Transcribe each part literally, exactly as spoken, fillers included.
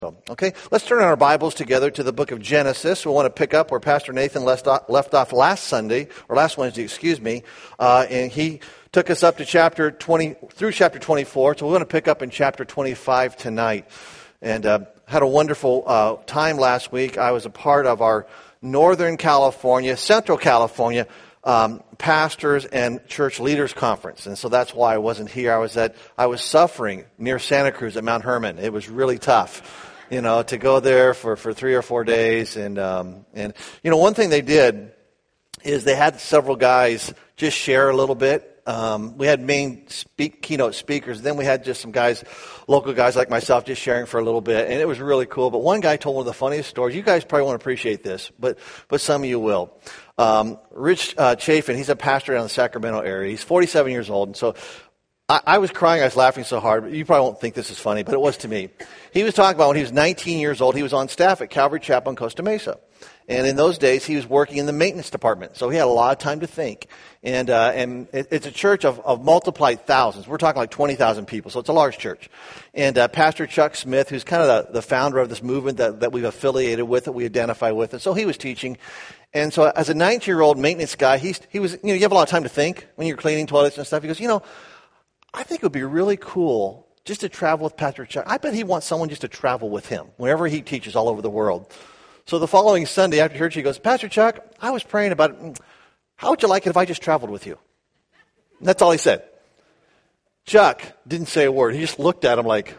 So, okay, let's turn our Bibles together to the book of Genesis. We want to pick up where Pastor Nathan left off, left off last Sunday, or last Wednesday, excuse me, uh, and he took us up to chapter twenty, through chapter twenty-four, so we want to pick up in chapter twenty-five tonight. And uh, had a wonderful uh, time last week. I was a part of our Northern California, Central California um, Pastors and Church Leaders Conference, and so that's why I wasn't here. I was at, I was suffering near Santa Cruz at Mount Hermon. It was really tough. You know, to go there for, for three or four days. And, um, and, you know, one thing they did is they had several guys just share a little bit. Um, we had main speak, keynote speakers. Then we had just some guys, local guys like myself, just sharing for a little bit. And it was really cool. But one guy told one of the funniest stories. You guys probably won't appreciate this, but, but some of you will. Um, Rich uh, Chafin, he's a pastor down in the Sacramento area. He's forty-seven years old. And so I, I was crying. I was laughing so hard. But you probably won't think this is funny, but it was to me. He was talking about when he was nineteen years old, he was on staff at Calvary Chapel in Costa Mesa. And in those days, he was working in the maintenance department. So he had a lot of time to think. And uh, and it, it's a church of, of multiplied thousands. We're talking like twenty thousand people, so it's a large church. And uh, Pastor Chuck Smith, who's kind of the, the founder of this movement that, that we've affiliated with, that we identify with, and so he was teaching. And so as a nineteen-year-old maintenance guy, he's, he was, you know, you have a lot of time to think when you're cleaning toilets and stuff. He goes, you know, I think it would be really cool just to travel with Pastor Chuck. I bet he wants someone just to travel with him whenever he teaches all over the world. So the following Sunday after church, he goes, Pastor Chuck, I was praying about it. How would you like it if I just traveled with you? And that's all he said. Chuck didn't say a word. He just looked at him like,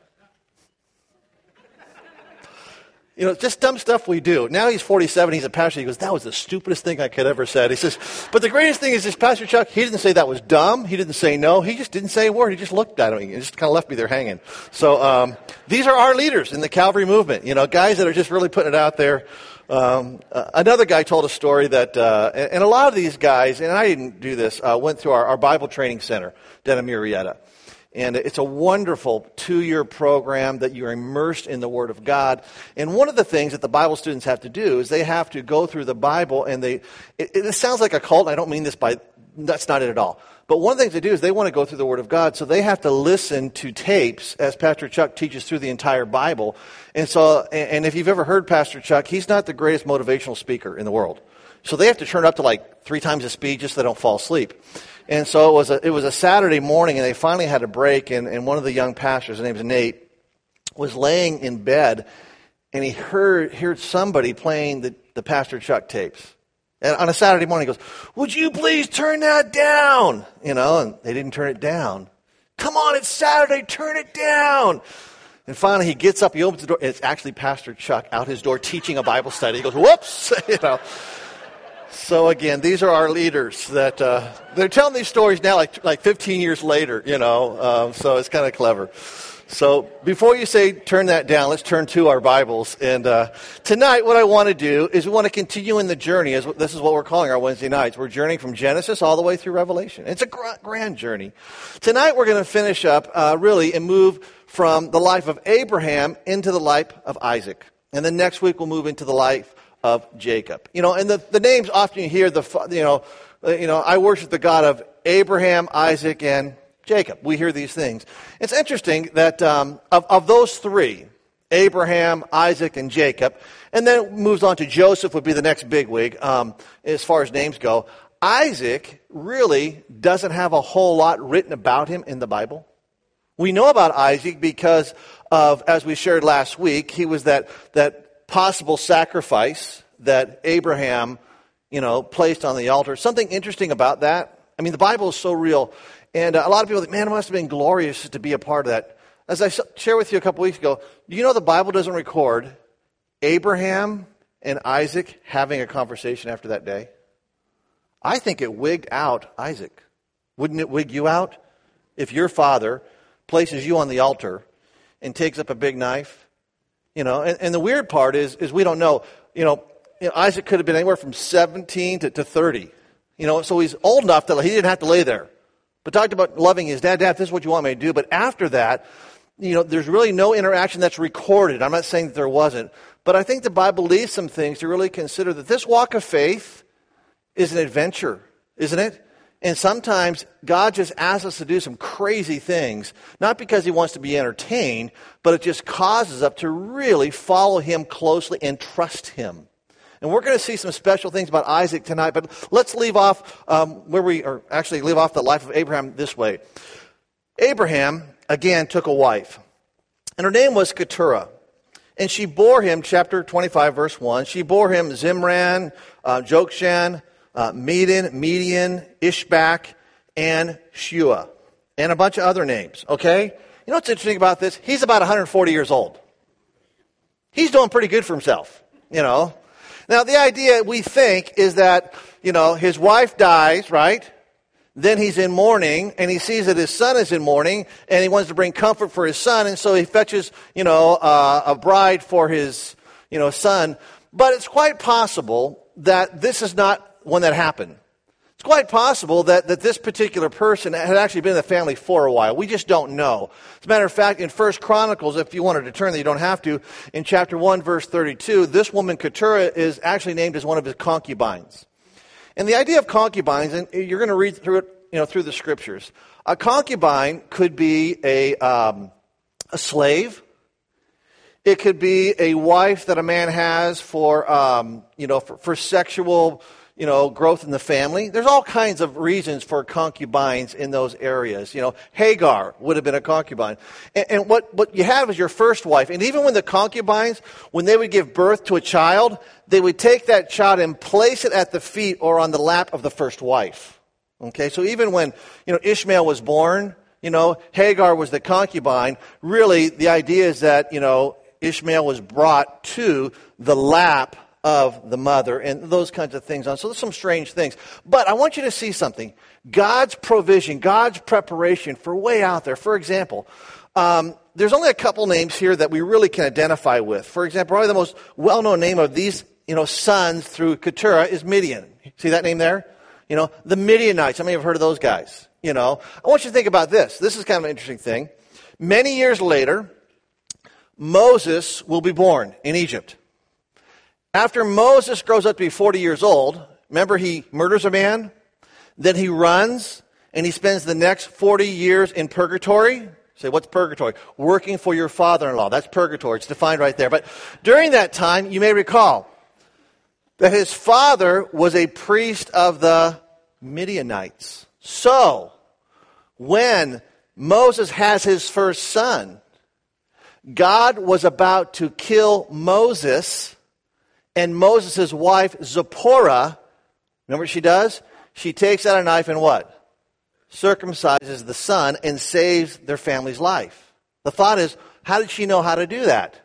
you know, just dumb stuff we do. Now he's forty-seven. He's a pastor. He goes, that was the stupidest thing I could ever said. He says, but the greatest thing is this Pastor Chuck, he didn't say that was dumb. He didn't say no. He just didn't say a word. He just looked at me and just kind of left me there hanging. So um, these are our leaders in the Calvary movement, you know, guys that are just really putting it out there. Um, uh, another guy told a story that, uh, and, and a lot of these guys, and I didn't do this, uh, went through our, our Bible training center down in Murrieta. And it's a wonderful two-year program that you're immersed in the Word of God. And one of the things that the Bible students have to do is they have to go through the Bible, and they, it, it sounds like a cult, and I don't mean this by, that's not it at all. But one of the things they do is they want to go through the Word of God, so they have to listen to tapes as Pastor Chuck teaches through the entire Bible. And so, and if you've ever heard Pastor Chuck, he's not the greatest motivational speaker in the world. So they have to turn up to like three times the speed just so they don't fall asleep. And so it was a, it was a Saturday morning, and they finally had a break, and, and one of the young pastors, his name is Nate, was laying in bed, and he heard heard somebody playing the, the Pastor Chuck tapes. And on a Saturday morning, he goes, would you please turn that down? You know, and they didn't turn it down. Come on, it's Saturday, turn it down. And finally, he gets up, he opens the door, and it's actually Pastor Chuck out his door teaching a Bible study. He goes, whoops, you know. So again, these are our leaders that uh, they're telling these stories now, like like fifteen years later, you know. Um, so it's kind of clever. So before you say turn that down, let's turn to our Bibles. And uh, tonight, what I want to do is we want to continue in the journey. As this is what we're calling our Wednesday nights. We're journeying from Genesis all the way through Revelation. It's a gr- grand journey. Tonight, we're going to finish up uh, really and move from the life of Abraham into the life of Isaac, and then next week we'll move into the life of Jacob. You know, and the, the names often you hear, the you know, uh, you know, I worship the God of Abraham, Isaac, and Jacob. We hear these things. It's interesting that um, of, of those three, Abraham, Isaac, and Jacob, and then it moves on to Joseph would be the next bigwig um, as far as names go. Isaac really doesn't have a whole lot written about him in the Bible. We know about Isaac because of, as we shared last week, he was that that possible sacrifice that Abraham, you know, placed on the altar. Something interesting about that. I mean, the Bible is so real. And uh, a lot of people think, man, it must have been glorious to be a part of that. As I shared with you a couple weeks ago, do you know the Bible doesn't record Abraham and Isaac having a conversation after that day? I think it wigged out Isaac. Wouldn't it wig you out if your father places you on the altar and takes up a big knife? You know, and, and the weird part is, is we don't know. You know, you know, Isaac could have been anywhere from seventeen to, to thirty. You know, so he's old enough that he didn't have to lay there. But talked about loving his dad. Dad, this is what you want me to do. But after that, you know, there's really no interaction that's recorded. I'm not saying that there wasn't. But I think the Bible leaves some things to really consider that this walk of faith is an adventure, isn't it? And sometimes God just asks us to do some crazy things, not because he wants to be entertained, but it just causes us to really follow him closely and trust him. And we're going to see some special things about Isaac tonight, but let's leave off um, where we, or actually leave off the life of Abraham this way. Abraham, again, took a wife, and her name was Keturah. And she bore him, chapter twenty-five, verse one, she bore him Zimran, uh, Jokshan, uh, Medan, Median, Ishbak, and Shua, and a bunch of other names, okay? You know what's interesting about this? He's about one hundred forty years old. He's doing pretty good for himself, you know. Now, the idea, we think, is that, you know, his wife dies, right? Then he's in mourning, and he sees that his son is in mourning, and he wants to bring comfort for his son, and so he fetches, you know, uh, a bride for his, you know, son. But it's quite possible that this is not one that happened. It's quite possible that, that this particular person had actually been in the family for a while. We just don't know. As a matter of fact, in First Chronicles, if you wanted to turn there, you don't have to, in chapter one, verse thirty-two, this woman, Keturah, is actually named as one of his concubines. And the idea of concubines, and you're going to read through it, you know, through the scriptures. A concubine could be a um, a slave. It could be a wife that a man has for, um, you know, for, for sexual, you know, growth in the family. There's all kinds of reasons for concubines in those areas. You know, Hagar would have been a concubine. And, and what, what you have is your first wife. And even when the concubines, when they would give birth to a child, they would take that child and place it at the feet or on the lap of the first wife. Okay, so even when, you know, Ishmael was born, you know, Hagar was the concubine. Really, the idea is that, you know, Ishmael was brought to the lap of the mother and those kinds of things on. So there's some strange things. But I want you to see something. God's provision, God's preparation for way out there. For example, um, there's only a couple names here that we really can identify with. For example, probably the most well-known name of these, you know, sons through Keturah is Midian. See that name there? You know, the Midianites. How many have heard of those guys? You know, I want you to think about this. This is kind of an interesting thing. Many years later, Moses will be born in Egypt. After Moses grows up to be forty years old, remember he murders a man, then he runs, and he spends the next forty years in purgatory. Say, what's purgatory? Working for your father-in-law. That's purgatory. It's defined right there. But during that time, you may recall that his father was a priest of the Midianites. So, when Moses has his first son, God was about to kill Moses. And Moses' wife, Zipporah, remember what she does? She takes out a knife and what? Circumcises the son and saves their family's life. The thought is, how did she know how to do that?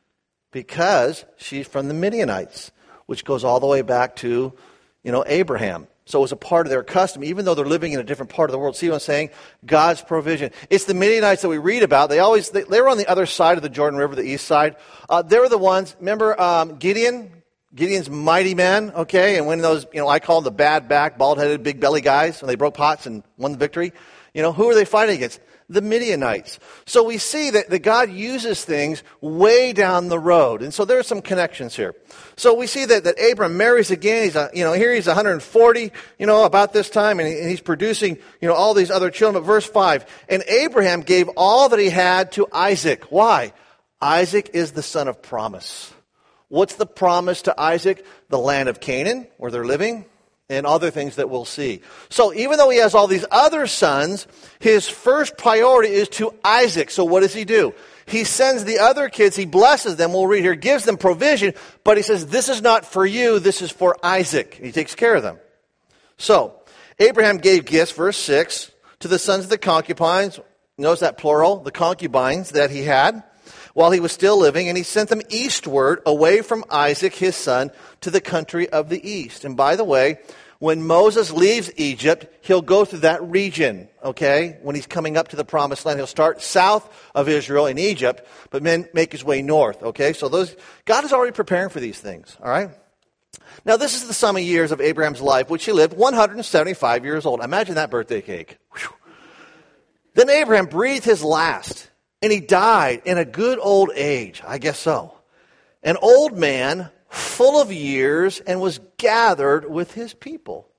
Because she's from the Midianites, which goes all the way back to, you know, Abraham. So it was a part of their custom, even though they're living in a different part of the world. See what I'm saying? God's provision. It's the Midianites that we read about. They always, they, they were on the other side of the Jordan River, the east side. Uh, they were the ones, remember um, Gideon? Gideon's mighty men, okay? And when those, you know, I call them the bad back, bald-headed, big belly guys, when they broke pots and won the victory, you know, who are they fighting against? The Midianites. So we see that, that God uses things way down the road. And so there are some connections here. So we see that, that Abram marries again. He's, a, you know, here he's one hundred forty, you know, about this time, and, he, and he's producing, you know, all these other children. But verse five, and Abraham gave all that he had to Isaac. Why? Isaac is the son of promise. What's the promise to Isaac? The land of Canaan, where they're living, and other things that we'll see. So even though he has all these other sons, his first priority is to Isaac. So what does he do? He sends the other kids, he blesses them, we'll read here, gives them provision, but he says, this is not for you, this is for Isaac. He takes care of them. So, Abraham gave gifts, verse six, to the sons of the concubines, notice that plural, the concubines that he had, while he was still living, and he sent them eastward, away from Isaac, his son, to the country of the east. And by the way, when Moses leaves Egypt, he'll go through that region, okay? When he's coming up to the promised land, he'll start south of Israel in Egypt, but then make his way north, okay? So those, God is already preparing for these things, all right? Now, this is the sum of years of Abraham's life, which he lived one hundred seventy-five years old. Imagine that birthday cake. Whew. Then Abraham breathed his last. And he died in a good old age, I guess so. An old man, full of years, and was gathered with his people.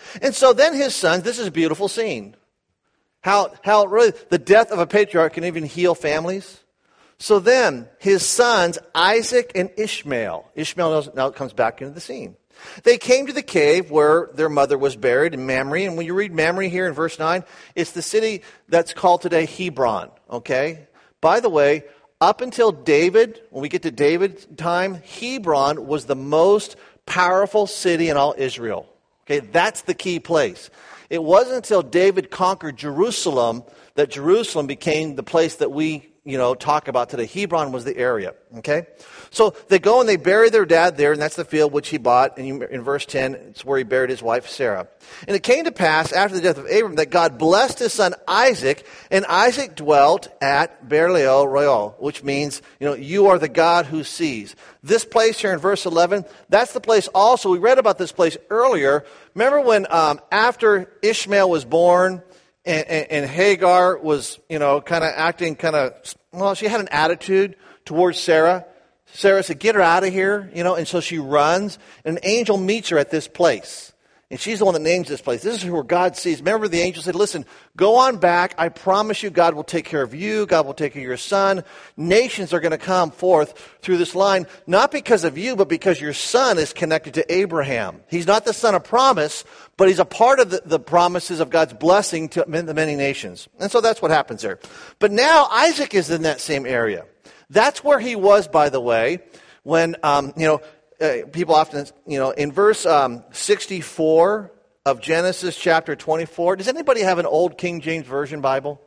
And so then his sons, this is a beautiful scene. How, how really the death of a patriarch can even heal families. So then his sons, Isaac and Ishmael, Ishmael now comes back into the scene. They came to the cave where their mother was buried in Mamre. And when you read Mamre here in verse nine, it's the city that's called today Hebron. Okay? By the way, up until David, when we get to David's time, Hebron was the most powerful city in all Israel. Okay, that's the key place. It wasn't until David conquered Jerusalem that Jerusalem became the place that we, you know, talk about today. Hebron was the area, okay? So they go and they bury their dad there, and that's the field which he bought. And in verse ten, it's where he buried his wife Sarah. And it came to pass after the death of Abram that God blessed his son Isaac, and Isaac dwelt at Beer-lahai Roi, which means, you know, you are the God who sees. This place here in verse eleven, that's the place also, we read about this place earlier. Remember when um, after Ishmael was born, And, and, and Hagar was, you know, kind of acting kind of, well, she had an attitude towards Sarah. Sarah said, get her out of here, you know, and so she runs, and an angel meets her at this place. And she's the one that names this place. This is where God sees. Remember, the angel said, listen, go on back. I promise you God will take care of you. God will take care of your son. Nations are going to come forth through this line, not because of you, but because your son is connected to Abraham. He's not the son of promise, but he's a part of the, the promises of God's blessing to the many nations. And so that's what happens there. But now Isaac is in that same area. That's where he was, by the way, when, um, you know, Uh, people often, you know, in verse um, sixty-four of Genesis chapter twenty-four, does anybody have an old King James Version Bible?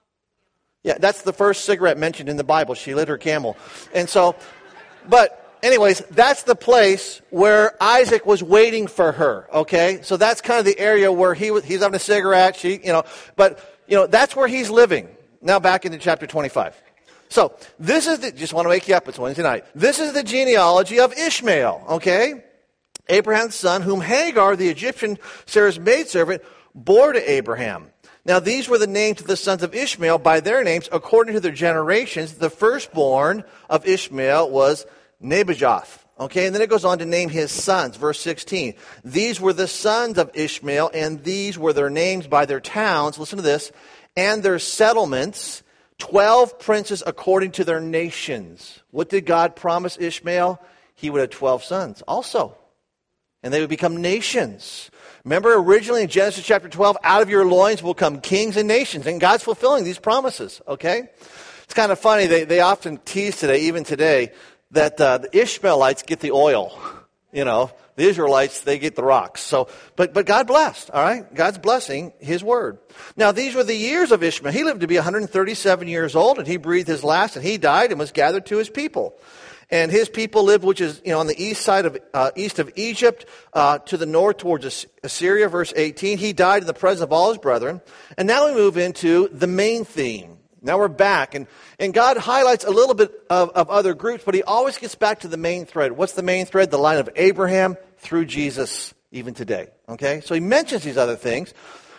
Yeah, that's the first cigarette mentioned in the Bible. She lit her camel. And so, but anyways, that's the place where Isaac was waiting for her, okay? So that's kind of the area where he was, he's having a cigarette, she, you know, but, you know, that's where he's living. Now back into chapter twenty-five. So, this is the, just want to wake you up, it's Wednesday night. This is the genealogy of Ishmael, okay? Abraham's son, whom Hagar, the Egyptian, Sarah's maidservant, bore to Abraham. Now, these were the names of the sons of Ishmael by their names, according to their generations. The firstborn of Ishmael was Nebajoth, okay? And then it goes on to name his sons, verse sixteen. These were the sons of Ishmael, and these were their names by their towns, listen to this, and their settlements, Twelve princes according to their nations. What did God promise Ishmael? He would have twelve sons also. And they would become nations. Remember originally in Genesis chapter twelve, out of your loins will come kings and nations. And God's fulfilling these promises, okay? It's kind of funny. They, they often tease today, even today, that uh, the Ishmaelites get the oil, you know. The Israelites, they get the rocks. So, but, but God blessed, all right? God's blessing his word. Now, these were the years of Ishmael. He lived to be one hundred thirty-seven years old, and he breathed his last, and he died and was gathered to his people. And his people lived, which is, you know, on the east side of, uh, east of Egypt, uh, to the north towards Assyria, verse eighteen. He died in the presence of all his brethren. And now we move into the main theme. Now we're back, and, and God highlights a little bit of, of other groups, but he always gets back to the main thread. What's the main thread? The line of Abraham through Jesus, even today. Okay? So he mentions these other things.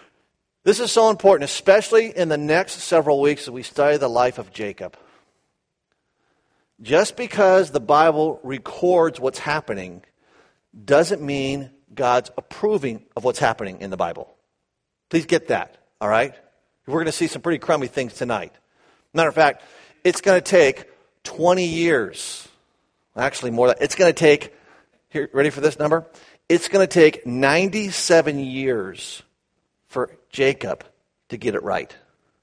This is so important, especially in the next several weeks as we study the life of Jacob. Just because the Bible records what's happening doesn't mean God's approving of what's happening in the Bible. Please get that, all right? We're going to see some pretty crummy things tonight. Matter of fact, it's going to take twenty years. Actually, more than it's going to take, here, ready for this number? It's going to take ninety-seven years for Jacob to get it right.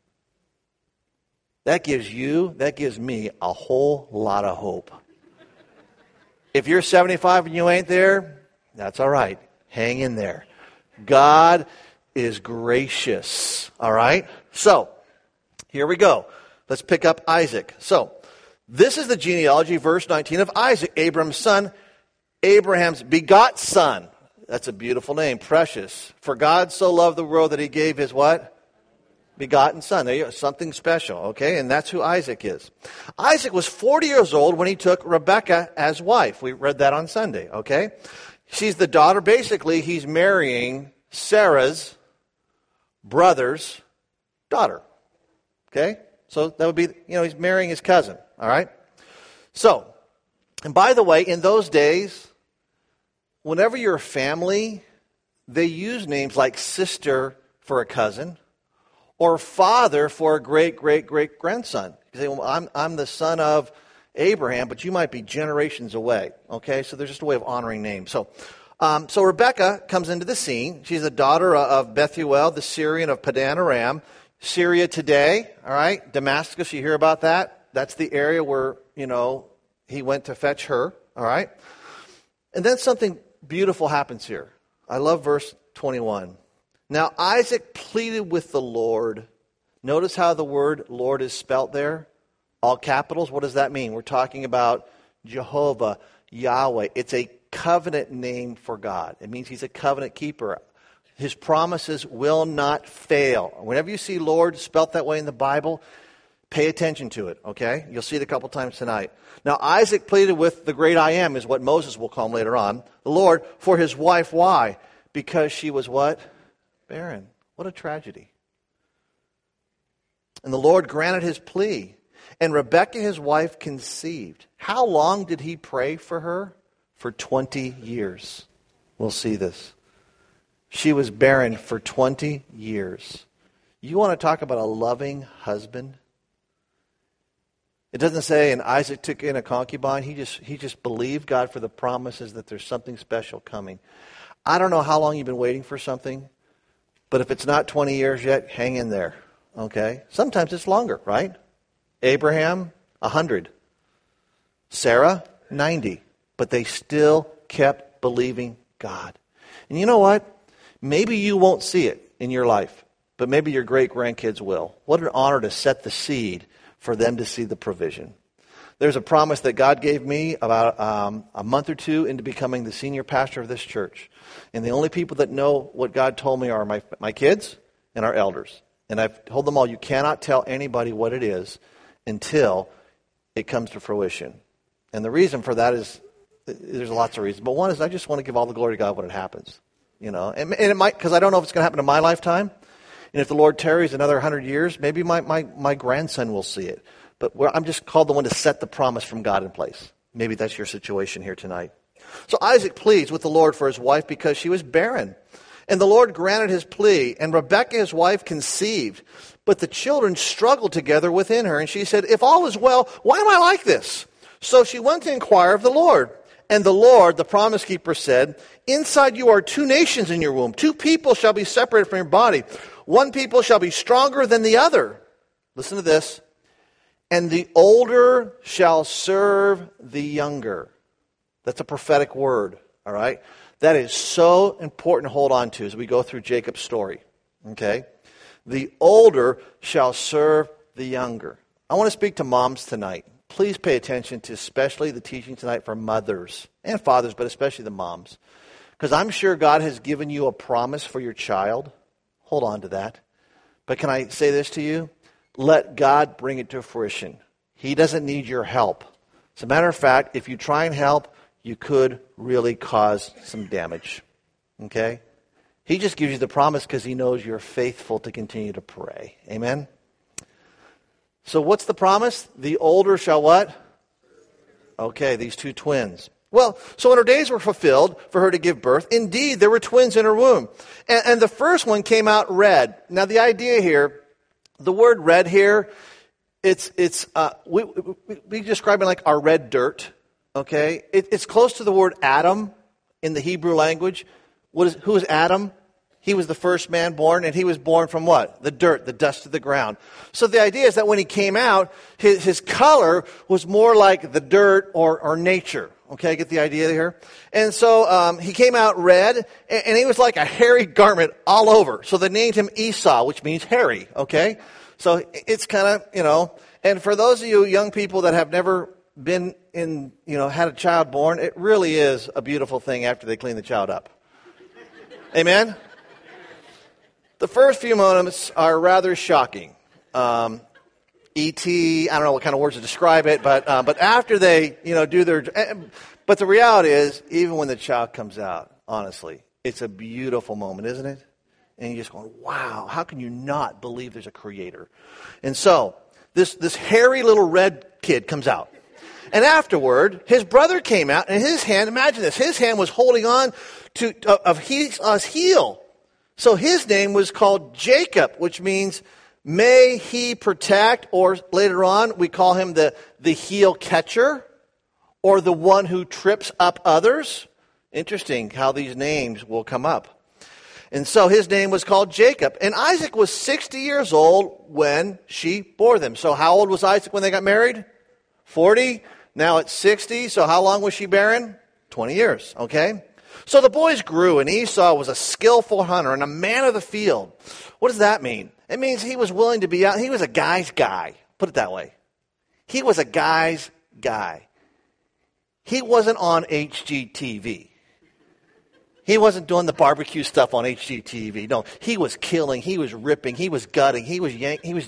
That gives you, that gives me a whole lot of hope. If you're seventy-five and you ain't there, that's all right. Hang in there. God is gracious. All right? So, here we go. Let's pick up Isaac. So, this is the genealogy, verse nineteen, of Isaac, Abraham's son, Abraham's begot son. That's a beautiful name, precious. For God so loved the world that he gave his what? Begotten son. There you go, something special, okay? And that's who Isaac is. Isaac was forty years old when he took Rebekah as wife. We read that on Sunday, okay? She's the daughter, basically, he's marrying Sarah's brother's daughter. Okay? So that would be, you know, he's marrying his cousin. All right? So, and by the way, in those days, whenever your family, they use names like sister for a cousin or father for a great, great, great grandson. You say, well, I'm, I'm the son of Abraham, but you might be generations away. Okay, so there's just a way of honoring names. So, um, so Rebecca comes into the scene. She's the daughter of Bethuel, the Syrian of Padan Aram. Syria today, all right, Damascus, you hear about that? That's the area where, you know, he went to fetch her, all right? And then something beautiful happens here. I love verse twenty-one. Now Isaac pleaded with the Lord. Notice how the word Lord is spelt there. All capitals. What does that mean? We're talking about Jehovah, Yahweh. It's a covenant name for God. It means he's a covenant keeper. His promises will not fail. Whenever you see Lord spelt that way in the Bible, pay attention to it, okay? You'll see it a couple times tonight. Now, Isaac pleaded with the great I am, is what Moses will call him later on, the Lord, for his wife. Why? Because she was what? Barren. What a tragedy. And the Lord granted his plea. And Rebekah, his wife, conceived. How long did he pray for her? For twenty years. We'll see this. She was barren for twenty years. You want to talk about a loving husband? It doesn't say, and Isaac took in a concubine. He just he just believed God for the promises that there's something special coming. I don't know how long you've been waiting for something, but if it's not twenty years yet, hang in there. Okay? Sometimes it's longer, right? Abraham, one hundred. Sarah, ninety. But they still kept believing God. And you know what? Maybe you won't see it in your life, but maybe your great-grandkids will. What an honor to set the seed for them to see the provision. There's a promise that God gave me about um, a month or two into becoming the senior pastor of this church. And the only people that know what God told me are my, my kids and our elders. And I've told them all, you cannot tell anybody what it is until it comes to fruition. And the reason for that is, there's lots of reasons. But one is I just want to give all the glory to God when it happens. You know, and, and it might, because I don't know if it's going to happen in my lifetime. And if the Lord tarries another hundred years, maybe my, my, my grandson will see it. But where I'm just called the one to set the promise from God in place. Maybe that's your situation here tonight. So Isaac pleads with the Lord for his wife because she was barren. And the Lord granted his plea. And Rebekah, his wife, conceived. But the children struggled together within her. And she said, if all is well, why am I like this? So she went to inquire of the Lord. And the Lord, the promise keeper, said, inside you are two nations in your womb. Two people shall be separated from your body. One people shall be stronger than the other. Listen to this. And the older shall serve the younger. That's a prophetic word, all right? That is so important to hold on to as we go through Jacob's story, okay? The older shall serve the younger. I want to speak to moms tonight. Please pay attention to especially the teaching tonight for mothers and fathers, but especially the moms. Because I'm sure God has given you a promise for your child. Hold on to that. But can I say this to you? Let God bring it to fruition. He doesn't need your help. As a matter of fact, if you try and help, you could really cause some damage. Okay? He just gives you the promise because he knows you're faithful to continue to pray. Amen? So what's the promise? The older shall what? Okay, these two twins. Well, so when her days were fulfilled for her to give birth, indeed, there were twins in her womb. And, and the first one came out red. Now, the idea here, the word red here, it's, it's uh, we, we, we describe it like our red dirt, okay? It, it's close to the word Adam in the Hebrew language. What is, who is Adam? He was the first man born, and he was born from what? The dirt, the dust of the ground. So the idea is that when he came out, his, his color was more like the dirt or, or nature. Okay, get the idea here? And so um, he came out red, and, and he was like a hairy garment all over. So they named him Esau, which means hairy, okay? So it's kind of, you know, and for those of you young people that have never been in, you know, had a child born, it really is a beautiful thing after they clean the child up. Amen? The first few moments are rather shocking. Um, E T, I don't know what kind of words to describe it, but uh, but after they, you know, do their... But the reality is, even when the child comes out, honestly, it's a beautiful moment, isn't it? And you're just going, wow, how can you not believe there's a creator? And so, this, this hairy little red kid comes out. And afterward, his brother came out, and his hand, imagine this, his hand was holding on to uh, of Esau's heel. So his name was called Jacob, which means may he protect, or later on we call him the, the heel catcher, or the one who trips up others. Interesting how these names will come up. And so his name was called Jacob. And Isaac was sixty years old when she bore them. So how old was Isaac when they got married? forty. Now it's sixty. So how long was she barren? twenty years. Okay. So the boys grew, and Esau was a skillful hunter and a man of the field. What does that mean? It means he was willing to be out. He was a guy's guy. Put it that way. He was a guy's guy. He wasn't on H G T V. He wasn't doing the barbecue stuff on H G T V. No, he was killing. He was ripping. He was gutting. He was yank. He was.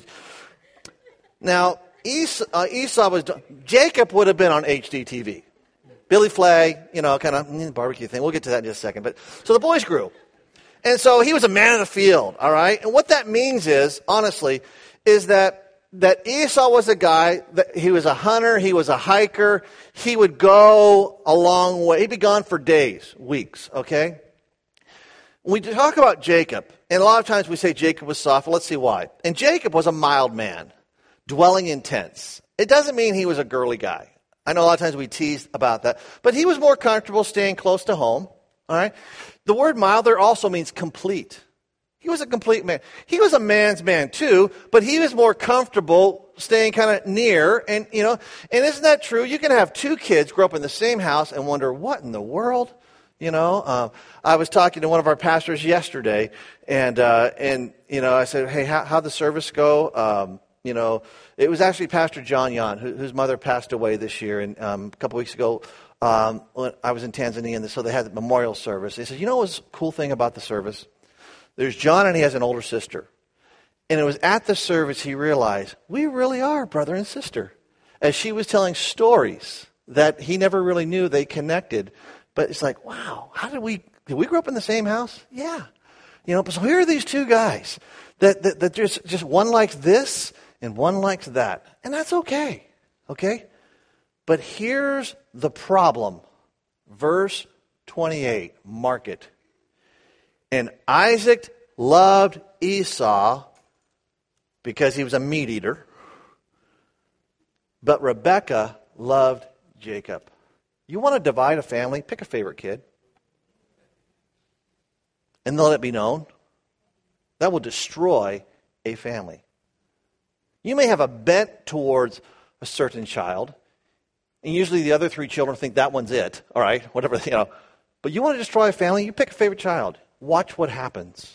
Now Esau, uh, Esau was. Jacob would have been on H G T V. Billy Flay, you know, kind of mm, barbecue thing. We'll get to that in just a second. But so the boys grew, and so he was a man of the field. All right, and what that means is, honestly, is that. That Esau was a guy, that he was a hunter, he was a hiker, he would go a long way. He'd be gone for days, weeks, okay? When we talk about Jacob, and a lot of times we say Jacob was soft, well, let's see why. And Jacob was a mild man, dwelling in tents. It doesn't mean he was a girly guy. I know a lot of times we tease about that, but he was more comfortable staying close to home, all right? The word mild there also means complete. He was a complete man. He was a man's man too, but he was more comfortable staying kind of near. And, you know, and isn't that true? You can have two kids grow up in the same house and wonder, what in the world? You know, uh, I was talking to one of our pastors yesterday, and, uh, and you know, I said, hey, how, how'd the service go? Um, you know, it was actually Pastor John Yan, who, whose mother passed away this year. And um, a couple weeks ago, um, when I was in Tanzania, and so they had the memorial service. They said, you know what was a cool thing about the service? There's John, and he has an older sister. And it was at the service he realized, we really are brother and sister. As she was telling stories that he never really knew, they connected. But it's like, wow, how did we, did we grow up in the same house? Yeah. You know, so here are these two guys that, that, that just, just one likes this and one likes that. And that's okay. Okay? But here's the problem. Verse twenty-eight, mark it. And Isaac loved Esau because he was a meat eater, but Rebekah loved Jacob. You want to divide a family? Pick a favorite kid. And let it be known. That will destroy a family. You may have a bent towards a certain child, and usually the other three children think that one's it, all right, whatever, you know. But you want to destroy a family, you pick a favorite child. Watch what happens.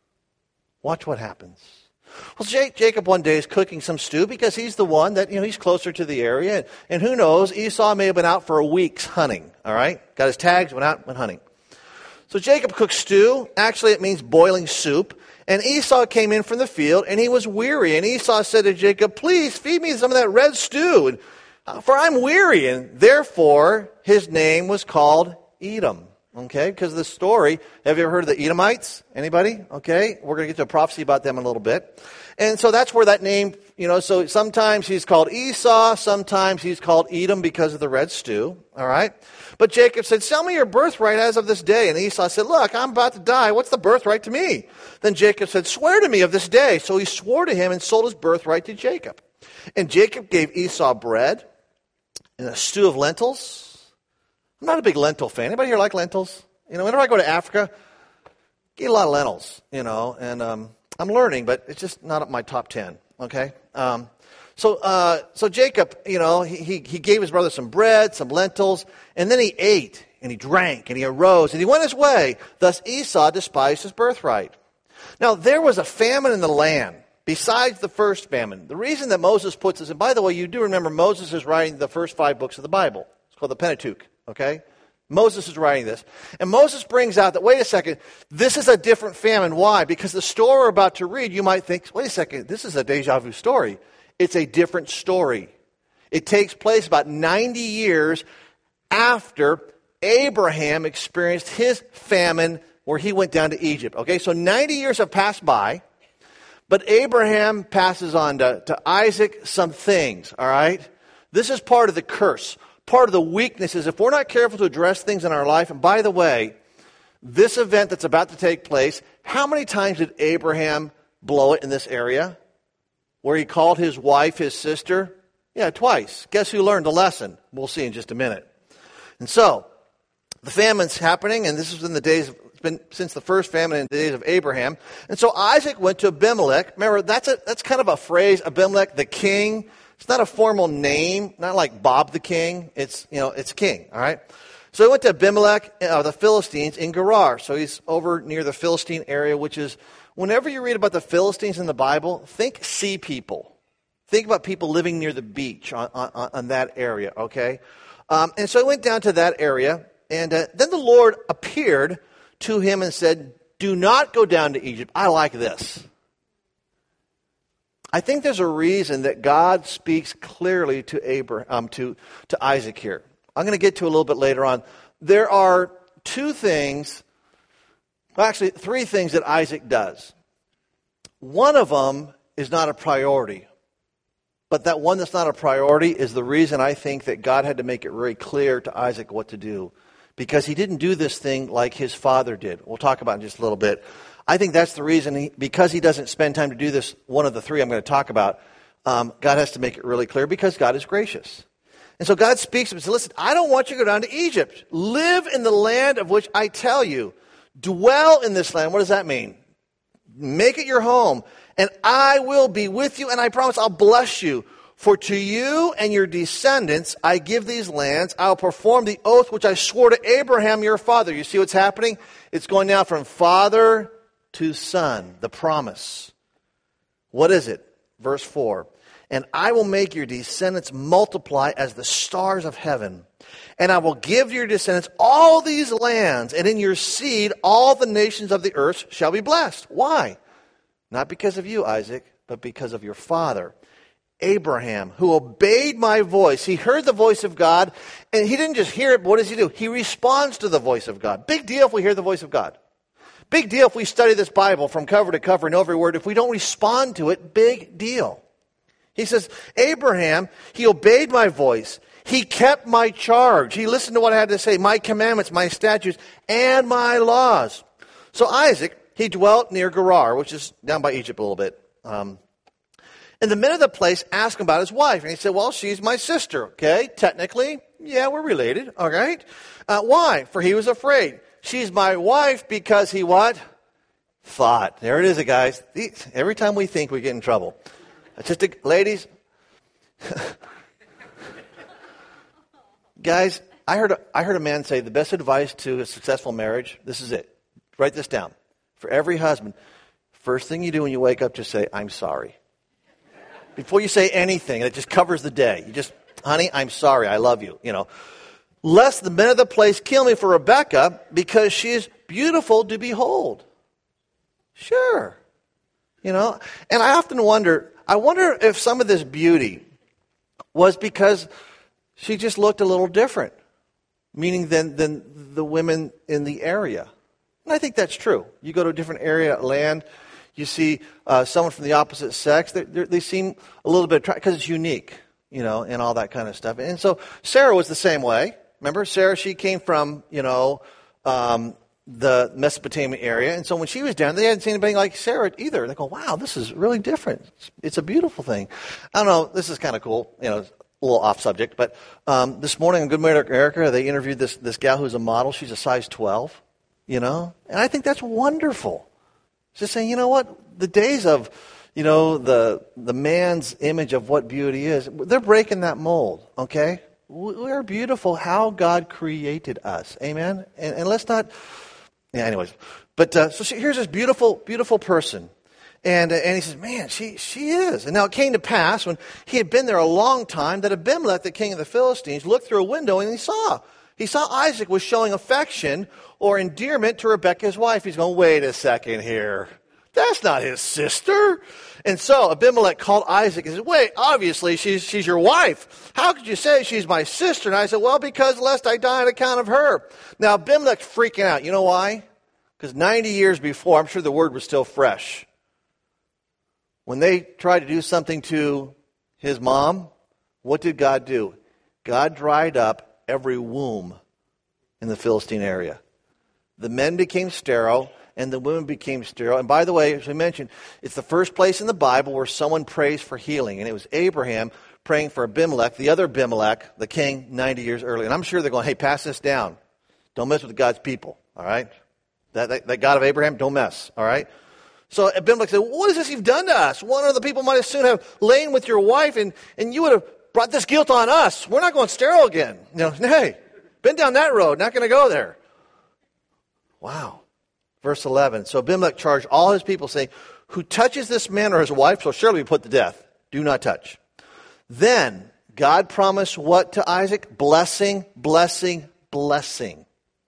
Watch what happens. Well, Jacob one day is cooking some stew because he's the one that, you know, he's closer to the area. And, and who knows, Esau may have been out for a week's hunting, all right? Got his tags, went out, went hunting. So Jacob cooks stew. Actually, it means boiling soup. And Esau came in from the field, and he was weary. And Esau said to Jacob, please feed me some of that red stew, and, uh, for I'm weary. And therefore, his name was called Edom. Okay, because of the story. Have you ever heard of the Edomites? Anybody? Okay, we're going to get to a prophecy about them in a little bit. And so that's where that name, you know, so sometimes he's called Esau, sometimes he's called Edom because of the red stew, all right? But Jacob said, sell me your birthright as of this day. And Esau said, look, I'm about to die. What's the birthright to me? Then Jacob said, swear to me of this day. So he swore to him and sold his birthright to Jacob. And Jacob gave Esau bread and a stew of lentils. I'm not a big lentil fan. Anybody here like lentils? You know, whenever I go to Africa, I eat a lot of lentils, you know, and um, I'm learning, but it's just not up my top ten, okay? Um, so uh, so Jacob, you know, he, he, he gave his brother some bread, some lentils, and then he ate, and he drank, and he arose, and he went his way. Thus Esau despised his birthright. Now, there was a famine in the land besides the first famine. The reason that Moses puts this, and by the way, you do remember Moses is writing the first five books of the Bible. It's called the Pentateuch. Okay? Moses is writing this. And Moses brings out that, wait a second, this is a different famine. Why? Because the story we're about to read, you might think, wait a second, this is a deja vu story. It's a different story. It takes place about ninety years after Abraham experienced his famine where he went down to Egypt. Okay, so ninety years have passed by, but Abraham passes on to, to Isaac some things, all right? This is part of the curse. Part of the weakness is if we're not careful to address things in our life, and by the way, this event that's about to take place, how many times did Abraham blow it in this area? Where he called his wife his sister? Yeah, twice. Guess who learned the lesson? We'll see in just a minute. And so, the famine's happening, and this was in the days of, it's been since the first famine in the days of Abraham. And so Isaac went to Abimelech. Remember, that's a that's kind of a phrase, Abimelech, the king. It's not a formal name, not like Bob the King. It's, you know, it's king, all right? So he went to Abimelech, uh, the Philistines, in Gerar. So he's over near the Philistine area, which is, whenever you read about the Philistines in the Bible, think sea people. Think about people living near the beach on, on, on that area, okay? Um, and so he went down to that area, and uh, then the Lord appeared to him and said, do not go down to Egypt. I like this. I think there's a reason that God speaks clearly to Abraham, um, to, to Isaac here. I'm going to get to a little bit later on. There are two things, well, actually three things that Isaac does. One of them is not a priority. But that one that's not a priority is the reason I think that God had to make it very clear to Isaac what to do. Because he didn't do this thing like his father did. We'll talk about it in just a little bit. I think that's the reason, he, because he doesn't spend time to do this, one of the three I'm going to talk about, um, God has to make it really clear because God is gracious. And so God speaks to him and says, listen, I don't want you to go down to Egypt. Live in the land of which I tell you. Dwell in this land. What does that mean? Make it your home. And I will be with you, and I promise I'll bless you. For to you and your descendants I give these lands. I'll perform the oath which I swore to Abraham your father. You see what's happening? It's going now from father to son, the promise. What is it? Verse four. And I will make your descendants multiply as the stars of heaven. And I will give your descendants all these lands, and in your seed all the nations of the earth shall be blessed. Why? Not because of you, Isaac, but because of your father, Abraham, who obeyed my voice. He heard the voice of God, and he didn't just hear it, but what does he do? He responds to the voice of God. Big deal if we hear the voice of God. Big deal if we study this Bible from cover to cover and every word. If we don't respond to it, big deal. He says, Abraham, he obeyed my voice. He kept my charge. He listened to what I had to say, my commandments, my statutes, and my laws. So Isaac, he dwelt near Gerar, which is down by Egypt a little bit. Um, and the men of the place asked him about his wife. And he said, well, she's my sister, okay? Technically, yeah, we're related, all right? Uh, why? For he was afraid. She's my wife because he what? Thought. There it is, guys. Every time we think, we get in trouble. It's just, a, ladies, guys, I heard, a, I heard a man say the best advice to a successful marriage, this is it. Write this down. For every husband, first thing you do when you wake up, just say, I'm sorry. Before you say anything, it just covers the day. You just, honey, I'm sorry, I love you, you know. Lest the men of the place kill me for Rebekah, because she is beautiful to behold. Sure. You know, and I often wonder, I wonder if some of this beauty was because she just looked a little different, meaning than, than the women in the area. And I think that's true. You go to a different area, land, you see uh, someone from the opposite sex, they they seem a little bit attractive because it's unique, you know, and all that kind of stuff. And so Sarah was the same way. Remember, Sarah, she came from, you know, um, the Mesopotamia area. And so when she was down, they hadn't seen anybody like Sarah either. They go, wow, this is really different. It's, it's a beautiful thing. I don't know, this is kind of cool, you know, a little off subject. But um, this morning on Good Morning America, they interviewed this, this gal who's a model. She's a size twelve, you know. And I think that's wonderful. Just saying, you know what, the days of, you know, the the man's image of what beauty is, they're breaking that mold, okay? We're beautiful how God created us. Amen? And, and let's not... Yeah, anyways. But uh, so she, here's this beautiful, beautiful person. And uh, and he says, man, she she is. And now it came to pass when he had been there a long time that Abimelech, the king of the Philistines, looked through a window and he saw. He saw Isaac was showing affection or endearment to Rebekah, his wife. He's going, wait a second here. That's not his sister. And so Abimelech called Isaac and said, wait, obviously she's she's your wife. How could you say she's my sister? And I said, well, because lest I die on account of her. Now Abimelech's freaking out. You know why? Because ninety years before, I'm sure the word was still fresh. When they tried to do something to his mom, what did God do? God dried up every womb in the Philistine area. The men became sterile, and the women became sterile. And by the way, as we mentioned, it's the first place in the Bible where someone prays for healing. And it was Abraham praying for Abimelech, the other Abimelech, the king, ninety years earlier. And I'm sure they're going, hey, pass this down. Don't mess with God's people, all right? That, that, that God of Abraham, don't mess, all right? So Abimelech said, what is this you've done to us? One of the people might as soon have lain with your wife, and, and you would have brought this guilt on us. We're not going sterile again. You know, hey, been down that road, not going to go there. Wow. Verse eleven, so Abimelech charged all his people, saying, who touches this man or his wife shall surely be put to death. Do not touch. Then God promised what to Isaac? Blessing, blessing, blessing.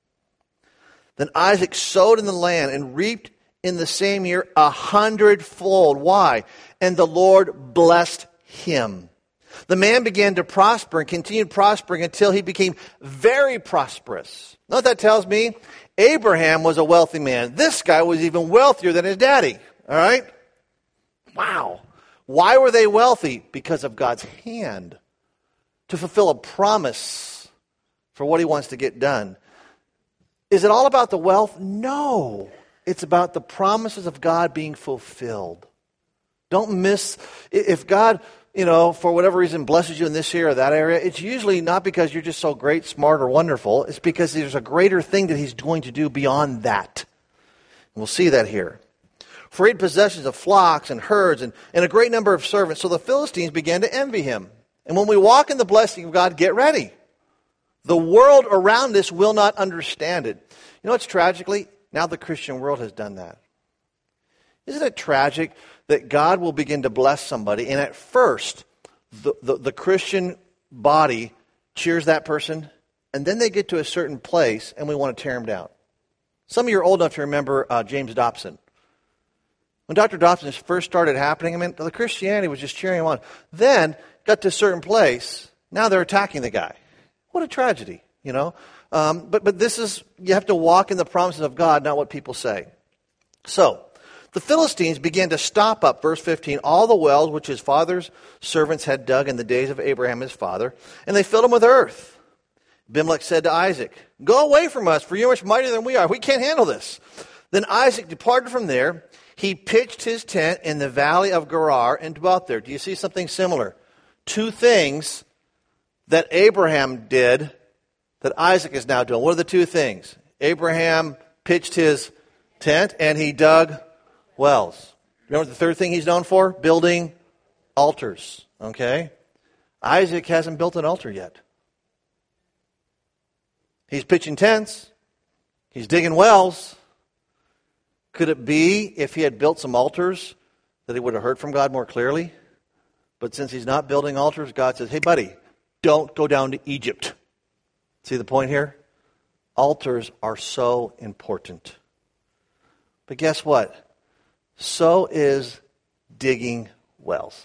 Then Isaac sowed in the land and reaped in the same year a hundredfold. Why? And the Lord blessed him. The man began to prosper and continued prospering until he became very prosperous. Know what that tells me? Abraham was a wealthy man. This guy was even wealthier than his daddy. All right? Wow. Why were they wealthy? Because of God's hand to fulfill a promise for what he wants to get done. Is it all about the wealth? No. It's about the promises of God being fulfilled. Don't miss, if God, you know, for whatever reason blesses you in this area or that area, it's usually not because you're just so great, smart, or wonderful. It's because there's a greater thing that he's going to do beyond that. We'll see that here. For he had possessions of flocks and herds and, and a great number of servants. So the Philistines began to envy him. And when we walk in the blessing of God, get ready. The world around us will not understand it. You know what's tragically? Now the Christian world has done that. Isn't it tragic that God will begin to bless somebody, and at first, the, the, the Christian body cheers that person, and then they get to a certain place, and we want to tear them down. Some of you are old enough to remember uh, James Dobson. When Doctor Dobson first started happening, I mean, the Christianity was just cheering him on. Then, got to a certain place, now they're attacking the guy. What a tragedy, you know. Um, but, but this is, you have to walk in the promises of God, not what people say. So, the Philistines began to stop up, verse fifteen, all the wells which his father's servants had dug in the days of Abraham his father, and they filled them with earth. Abimelech said to Isaac, go away from us, for you are much mightier than we are. We can't handle this. Then Isaac departed from there. He pitched his tent in the valley of Gerar and dwelt there. Do you see something similar? Two things that Abraham did that Isaac is now doing. What are the two things? Abraham pitched his tent and he dug wells. Remember the third thing he's known for? Building altars. Okay? Isaac hasn't built an altar yet. He's pitching tents. He's digging wells. Could it be if he had built some altars that he would have heard from God more clearly? But since he's not building altars, God says, hey buddy, don't go down to Egypt. See the point here? Altars are so important. But guess what? So is digging wells.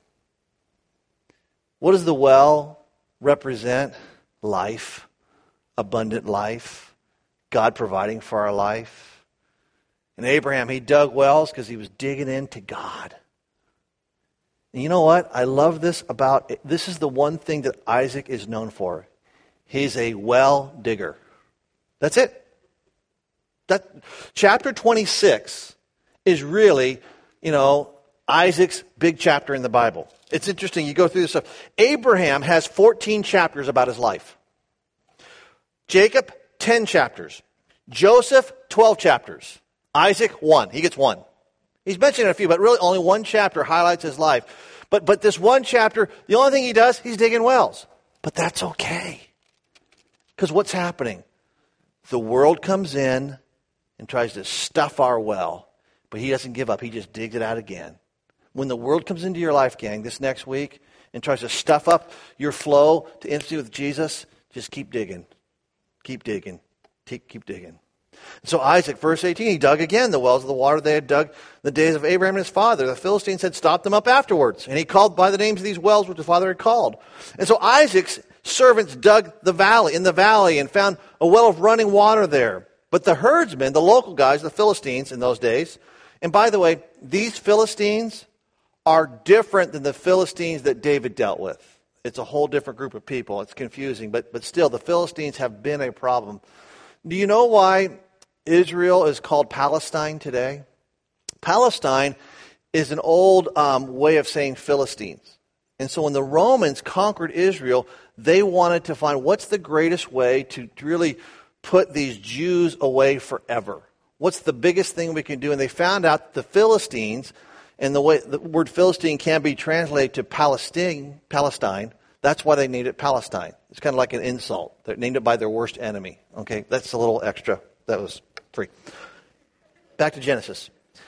What does the well represent? Life, abundant life, God providing for our life. And Abraham, he dug wells because he was digging into God. And you know what? I love this about, this is the one thing that Isaac is known for. He's a well digger. That's it. That chapter twenty-six is really, you know, Isaac's big chapter in the Bible. It's interesting. You go through this stuff. Abraham has fourteen chapters about his life. Jacob, ten chapters. Joseph, twelve chapters. Isaac, one. He gets one. He's mentioned a few, but really only one chapter highlights his life. But but this one chapter, the only thing he does, he's digging wells. But that's okay. Because what's happening? The world comes in and tries to stuff our well, but he doesn't give up. He just digs it out again. When the world comes into your life, gang, this next week, and tries to stuff up your flow to intimacy with Jesus, just keep digging. Keep digging. Keep, keep digging. So Isaac, verse eighteen, he dug again the wells of the water they had dug in the days of Abraham and his father. The Philistines had stopped them up afterwards, and he called by the names of these wells which his father had called. And so Isaac's servants dug the valley, in the valley, and found a well of running water there. But the herdsmen, the local guys, the Philistines in those days, and by the way, these Philistines are different than the Philistines that David dealt with. it's a whole different group of people. It's confusing, but but still, the Philistines have been a problem. Do you know why Israel is called Palestine today? Palestine is an old um, way of saying Philistines. And so when the Romans conquered Israel, they wanted to find what's the greatest way to really put these Jews away forever. What's the biggest thing we can do? And they found out the Philistines, and the way the word Philistine can be translated to Palestine, Palestine. That's why they named it Palestine. It's kind of like an insult. They named it by their worst enemy. Okay, that's a little extra. That was free. Back to Genesis.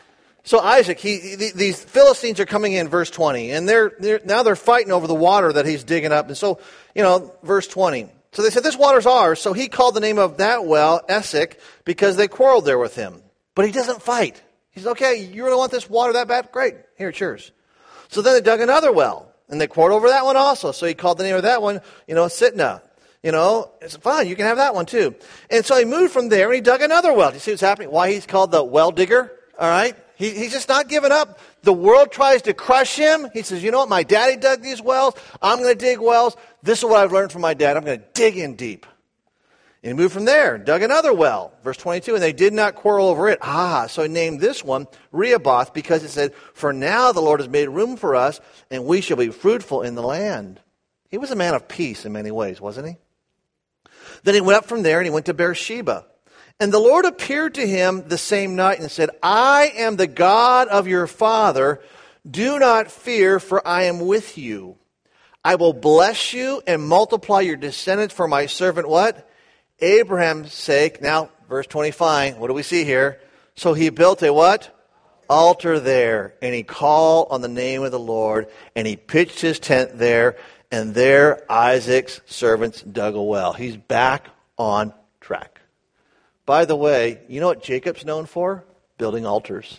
So Isaac, he, he these Philistines are coming in, verse twenty, and they're, they're now they're fighting over the water that he's digging up. And so, you know, verse twenty. So they said, this water's ours. So he called the name of that well Esek because they quarreled there with him. But he doesn't fight. He said, okay, you really want this water that bad? Great. Here, it's yours. So then they dug another well, and they quarreled over that one also. So he called the name of that one, you know, Sitnah. You know, it's fine. You can have that one too. And so he moved from there, and he dug another well. Do you see what's happening? Why he's called the well digger? All right? He, he's just not giving up. The world tries to crush him. He says, you know what? My daddy dug these wells. I'm going to dig wells. This is what I've learned from my dad. I'm going to dig in deep. And he moved from there, dug another well. Verse twenty-two, and they did not quarrel over it. Ah, so he named this one Rehoboth because it said, for now the Lord has made room for us, and we shall be fruitful in the land. He was a man of peace in many ways, wasn't he? Then he went up from there, and he went to Beersheba. And the Lord appeared to him the same night and said, I am the God of your father. Do not fear, for I am with you. I will bless you and multiply your descendants for my servant, what? Abraham's sake. Now, verse twenty-five, what do we see here? So he built a what? Altar there, and he called on the name of the Lord, and he pitched his tent there, and there Isaac's servants dug a well. He's back on track. By the way, you know what Jacob's known for? Building altars.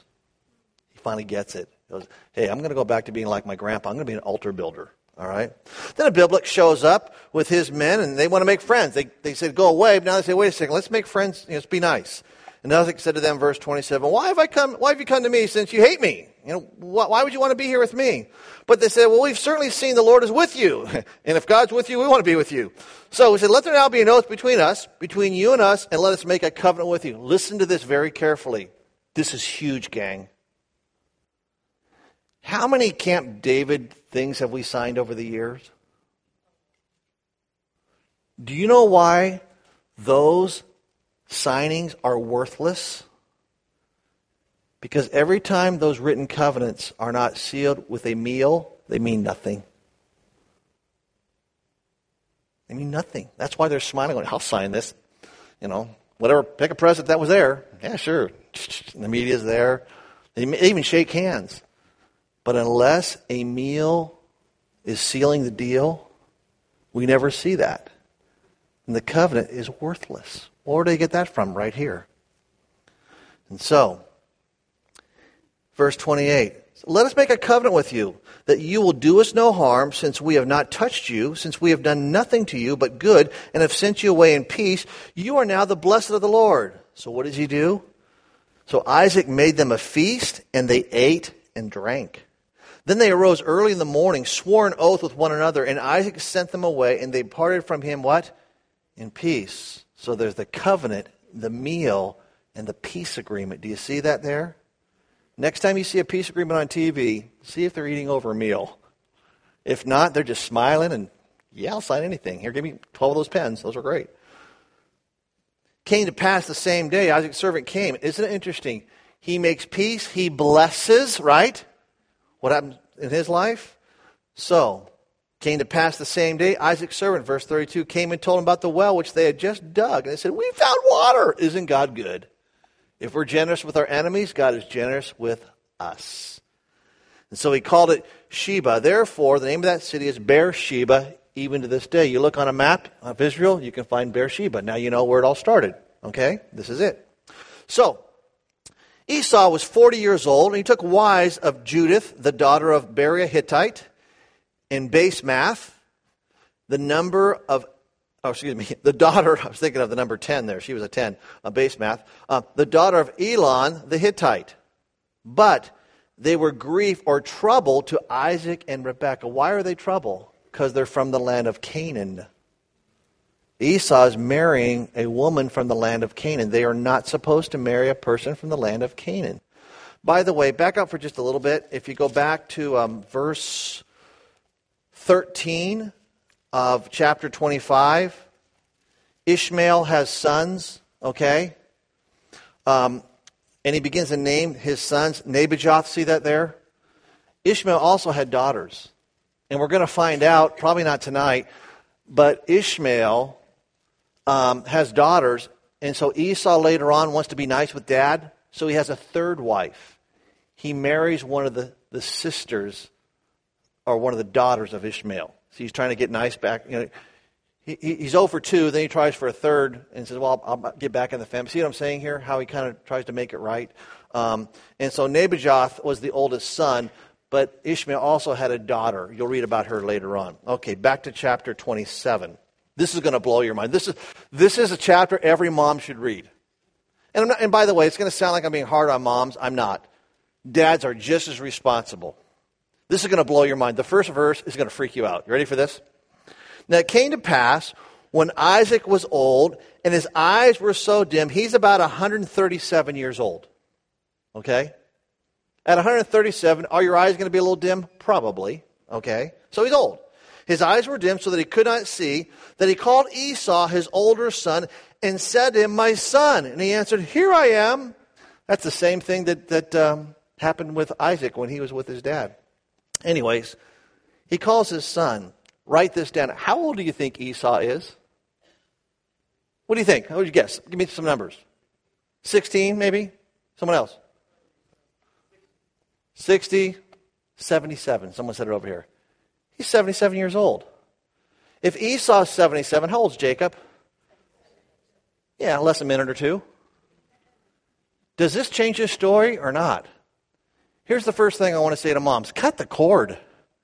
He finally gets it. He goes, hey, I'm going to go back to being like my grandpa. I'm going to be an altar builder. All right? Then Abimelech shows up with his men, and they want to make friends. They they said, go away. But now they say, wait a second, let's make friends. You know, let's be nice. And Isaac said to them, verse twenty-seven, why have I come? Why have you come to me since you hate me? You know, why, why would you want to be here with me? But they said, well, we've certainly seen the Lord is with you. And if God's with you, we want to be with you. So he said, let there now be an oath between us, between you and us, and let us make a covenant with you. Listen to this very carefully. This is huge, gang. How many Camp David things have we signed over the years? Do you know why those signings are worthless? Because every time those written covenants are not sealed with a meal, they mean nothing. They mean nothing. That's why they're smiling, going, I'll sign this. You know, whatever, pick a president that was there. Yeah, sure. And the media's there. They even shake hands. But unless a meal is sealing the deal, we never see that. And the covenant is worthless. Where do they get that from? Right here. And so, verse twenty-eight, let us make a covenant with you, that you will do us no harm, since we have not touched you, since we have done nothing to you but good, and have sent you away in peace. You are now the blessed of the Lord. So what does he do? So Isaac made them a feast, and they ate and drank. Then they arose early in the morning, swore an oath with one another, and Isaac sent them away, and they parted from him, what? In peace. So there's the covenant, the meal, and the peace agreement. Do you see that there? Next time you see a peace agreement on T V, see if they're eating over a meal. If not, they're just smiling and, yeah, I'll sign anything. Here, give me twelve of those pens. Those are great. Came to pass the same day, Isaac's servant came. Isn't it interesting? He makes peace. He blesses, right? What happened in his life? So, came to pass the same day, Isaac's servant, verse thirty-two, came and told him about the well which they had just dug. And they said, we found water. Isn't God good? If we're generous with our enemies, God is generous with us. And so he called it Sheba. Therefore, the name of that city is Beersheba, even to this day. You look on a map of Israel, you can find Beersheba. Now you know where it all started. Okay? This is it. So, Esau was forty years old, and he took wives of Judith, the daughter of Beriah Hittite, in Basemath, the number of, oh, excuse me, the daughter, I was thinking of the number ten there, she was a ten, a Basemath, uh, the daughter of Elon, the Hittite. But they were grief or trouble to Isaac and Rebekah. Why are they trouble? because they're from the land of Canaan. Esau is marrying a woman from the land of Canaan. They are not supposed to marry a person from the land of Canaan. By the way, back up for just a little bit. If you go back to um, verse thirteen of chapter twenty-five, Ishmael has sons, okay? Um, and he begins to name his sons. Nebajoth, see that there? Ishmael also had daughters. And we're going to find out, probably not tonight, but Ishmael um, has daughters. And so Esau later on wants to be nice with dad, so he has a third wife. He marries one of the, the sisters or one of the daughters of Ishmael. So he's trying to get nice back. You know, he, he's zero for two, then he tries for a third and says, well, I'll, I'll get back in the family. See what I'm saying here? How he kind of tries to make it right. Um, and so Nebajoth was the oldest son, but Ishmael also had a daughter. You'll read about her later on. Okay, back to chapter twenty-seven. This is going to blow your mind. This is this is a chapter every mom should read. And, I'm not, and by the way, it's going to sound like I'm being hard on moms. I'm not. Dads are just as responsible. This is going to blow your mind. The first verse is going to freak you out. You ready for this? Now it came to pass when Isaac was old and his eyes were so dim, he's about one hundred thirty-seven years old. Okay? At one hundred thirty-seven, are your eyes going to be a little dim? Probably. Okay? So he's old. His eyes were dim so that he could not see. That he called Esau, his older son, and said to him, my son. And he answered, here I am. That's the same thing that, that um, happened with Isaac when he was with his dad. Anyways, he calls his son. Write this down. How old do you think Esau is? What do you think? What would you guess? Give me some numbers. sixteen, maybe? Someone else? sixty, seventy-seven. Someone said it over here. He's seventy-seven years old. If Esau's seventy-seven, how old's Jacob? Yeah, less a minute or two. Does this change his story or not? Here's the first thing I want to say to moms. Cut the cord.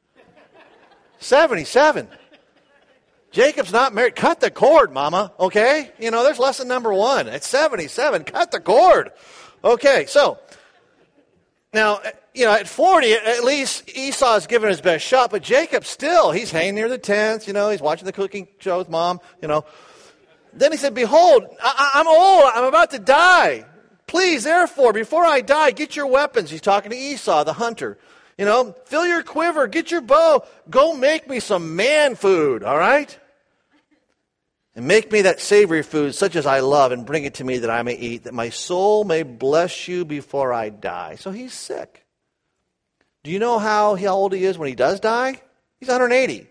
seventy-seven. Jacob's not married. Cut the cord, mama. Okay? You know, there's lesson number one. It's seventy-seven. Cut the cord. Okay, so, now, you know, at forty, at least Esau's given his best shot, but Jacob still, he's hanging near the tents, you know, he's watching the cooking show with mom, you know. Then he said, behold, I- I'm old. I'm about to die. Please, therefore, before I die, get your weapons. He's talking to Esau, the hunter. You know, fill your quiver, get your bow. Go make me some man food, all right? And make me that savory food such as I love and bring it to me that I may eat, that my soul may bless you before I die. So he's sick. Do you know how, how old he is when he does die? He's one hundred eighty.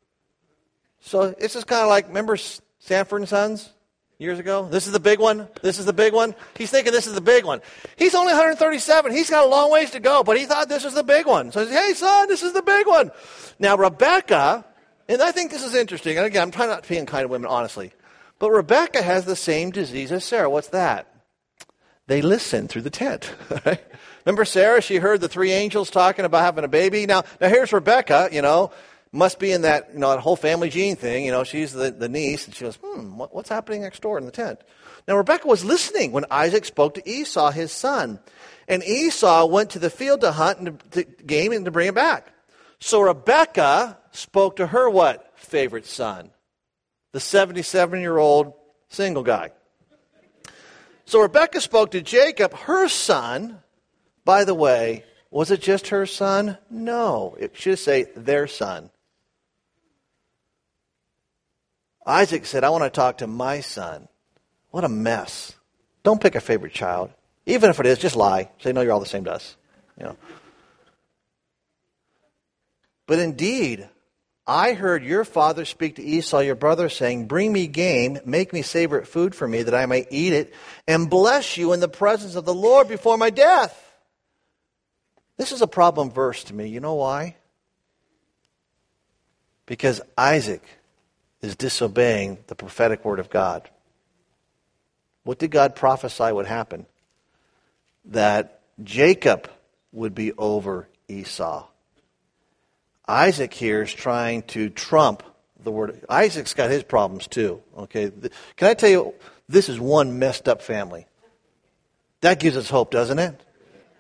So it's just kind of like, remember Sanford and Sons years ago? This is the big one. This is the big one. He's thinking this is the big one. He's only one hundred thirty-seven. He's got a long ways to go, but he thought this was the big one. So he says, hey, son, this is the big one. Now, Rebecca, and I think this is interesting. And again, I'm trying not to be unkind to women, honestly. But Rebecca has the same disease as Sarah. What's that? They listen through the tent. Right? Remember Sarah? She heard the three angels talking about having a baby. Now, now here's Rebecca, you know. Must be in that, you know, that whole family gene thing. You know, she's the, the niece. And she goes, hmm, what, what's happening next door in the tent? Now, Rebecca was listening when Isaac spoke to Esau, his son. And Esau went to the field to hunt and to, to game and to bring it back. So Rebecca spoke to her what? Favorite son. The seventy-seven-year-old single guy. So Rebecca spoke to Jacob, her son. By the way, was it just her son? No. It should say their son. Isaac said, I want to talk to my son. What a mess. Don't pick a favorite child. Even if it is, just lie. Say, no, you're all the same to us. You know. But indeed, I heard your father speak to Esau, your brother, saying, bring me game, make me favorite food for me, that I may eat it, and bless you in the presence of the Lord before my death. This is a problem verse to me. You know why? Because Isaac is disobeying the prophetic word of God. What did God prophesy would happen? That Jacob would be over Esau. Isaac here is trying to trump the word. Isaac's got his problems too. Okay, can I tell you, this is one messed up family. That gives us hope, doesn't it?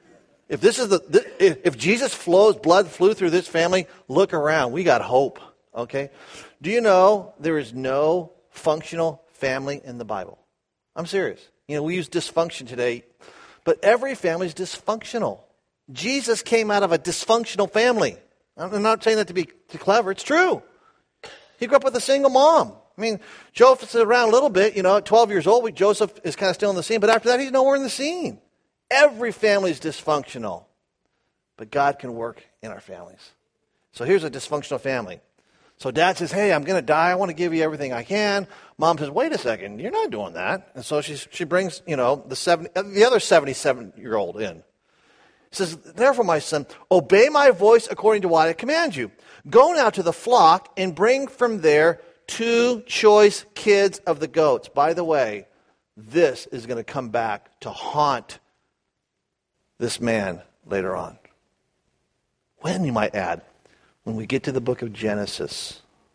If this is the if Jesus flows, blood flew through this family, look around. We got hope. okay? Do you know there is no functional family in the Bible? I'm serious. You know, we use dysfunction today, but every family is dysfunctional. Jesus came out of a dysfunctional family. I'm not saying that to be too clever. It's true. He grew up with a single mom. I mean, Joseph's around a little bit. You know, at twelve years old, Joseph is kind of still in the scene. But after that, he's nowhere in the scene. Every family is dysfunctional. But God can work in our families. So here's a dysfunctional family. So dad says, hey, I'm going to die. I want to give you everything I can. Mom says, wait a second. You're not doing that. And so she, she brings, you know, the, seventy, the other seventy-seven-year-old in. He says, therefore, my son, obey my voice according to what I command you. Go now to the flock and bring from there two choice kids of the goats. By the way, this is going to come back to haunt this man later on. When, you might add, when we get to the book of Genesis.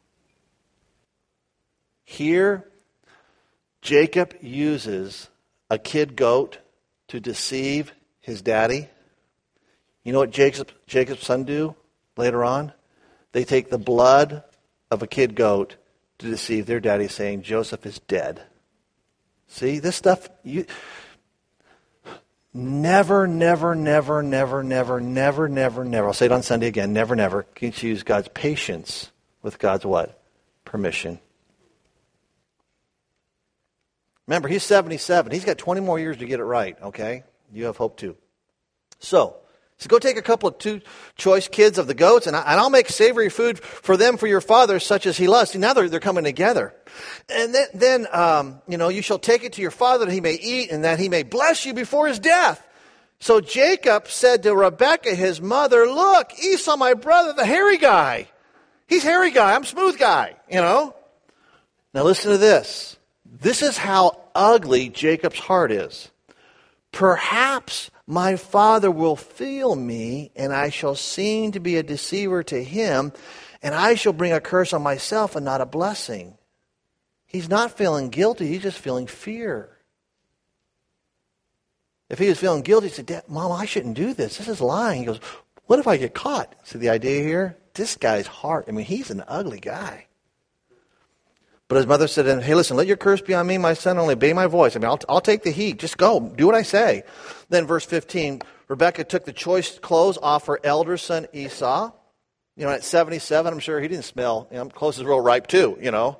Here, Jacob uses a kid goat to deceive his daddy. You know what Jacob, Jacob's son do later on? They take the blood of a kid goat to deceive their daddy, saying Joseph is dead. See, this stuff, you never, never, never, never, never, never, never, never, I'll say it on Sunday again, never, never confuse God's patience with God's what? Permission. Remember, he's seventy-seven. He's got twenty more years to get it right, okay? You have hope too. So, so go take a couple of two choice kids of the goats, and, I, and I'll make savory food for them for your father, such as he loves. See, now they're, they're coming together. And then, then um, you know, you shall take it to your father that he may eat, and that he may bless you before his death. So Jacob said to Rebekah, his mother, look, Esau, my brother, the hairy guy. He's hairy guy. I'm smooth guy, you know. Now listen to this. This is how ugly Jacob's heart is. Perhaps my father will feel me, and I shall seem to be a deceiver to him, and I shall bring a curse on myself and not a blessing. He's not feeling guilty. He's just feeling fear. If he was feeling guilty, he said, Dad, Mom, I shouldn't do this. This is lying. He goes, what if I get caught? See the idea here? This guy's heart, I mean, he's an ugly guy. But his mother said, hey, listen, let your curse be on me, my son, only obey my voice. I mean, I'll, I'll take the heat. Just go. Do what I say. Then verse fifteen, Rebekah took the choice clothes off her elder son Esau. You know, at seventy-seven, I'm sure he didn't smell. You know, clothes is real ripe too, you know.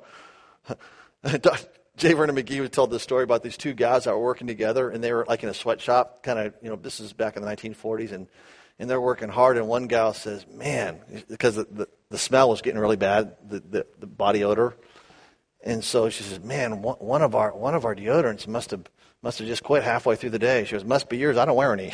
J. Vernon McGee told this story about these two guys that were working together, and they were like in a sweatshop, kind of, you know, this is back in the nineteen forties, and, and they're working hard, and one gal says, man, because the, the, the smell was getting really bad, the, the, the body odor. And so she says, man, one of our one of our deodorants must have must have just quit halfway through the day. She goes, must be yours. I don't wear any.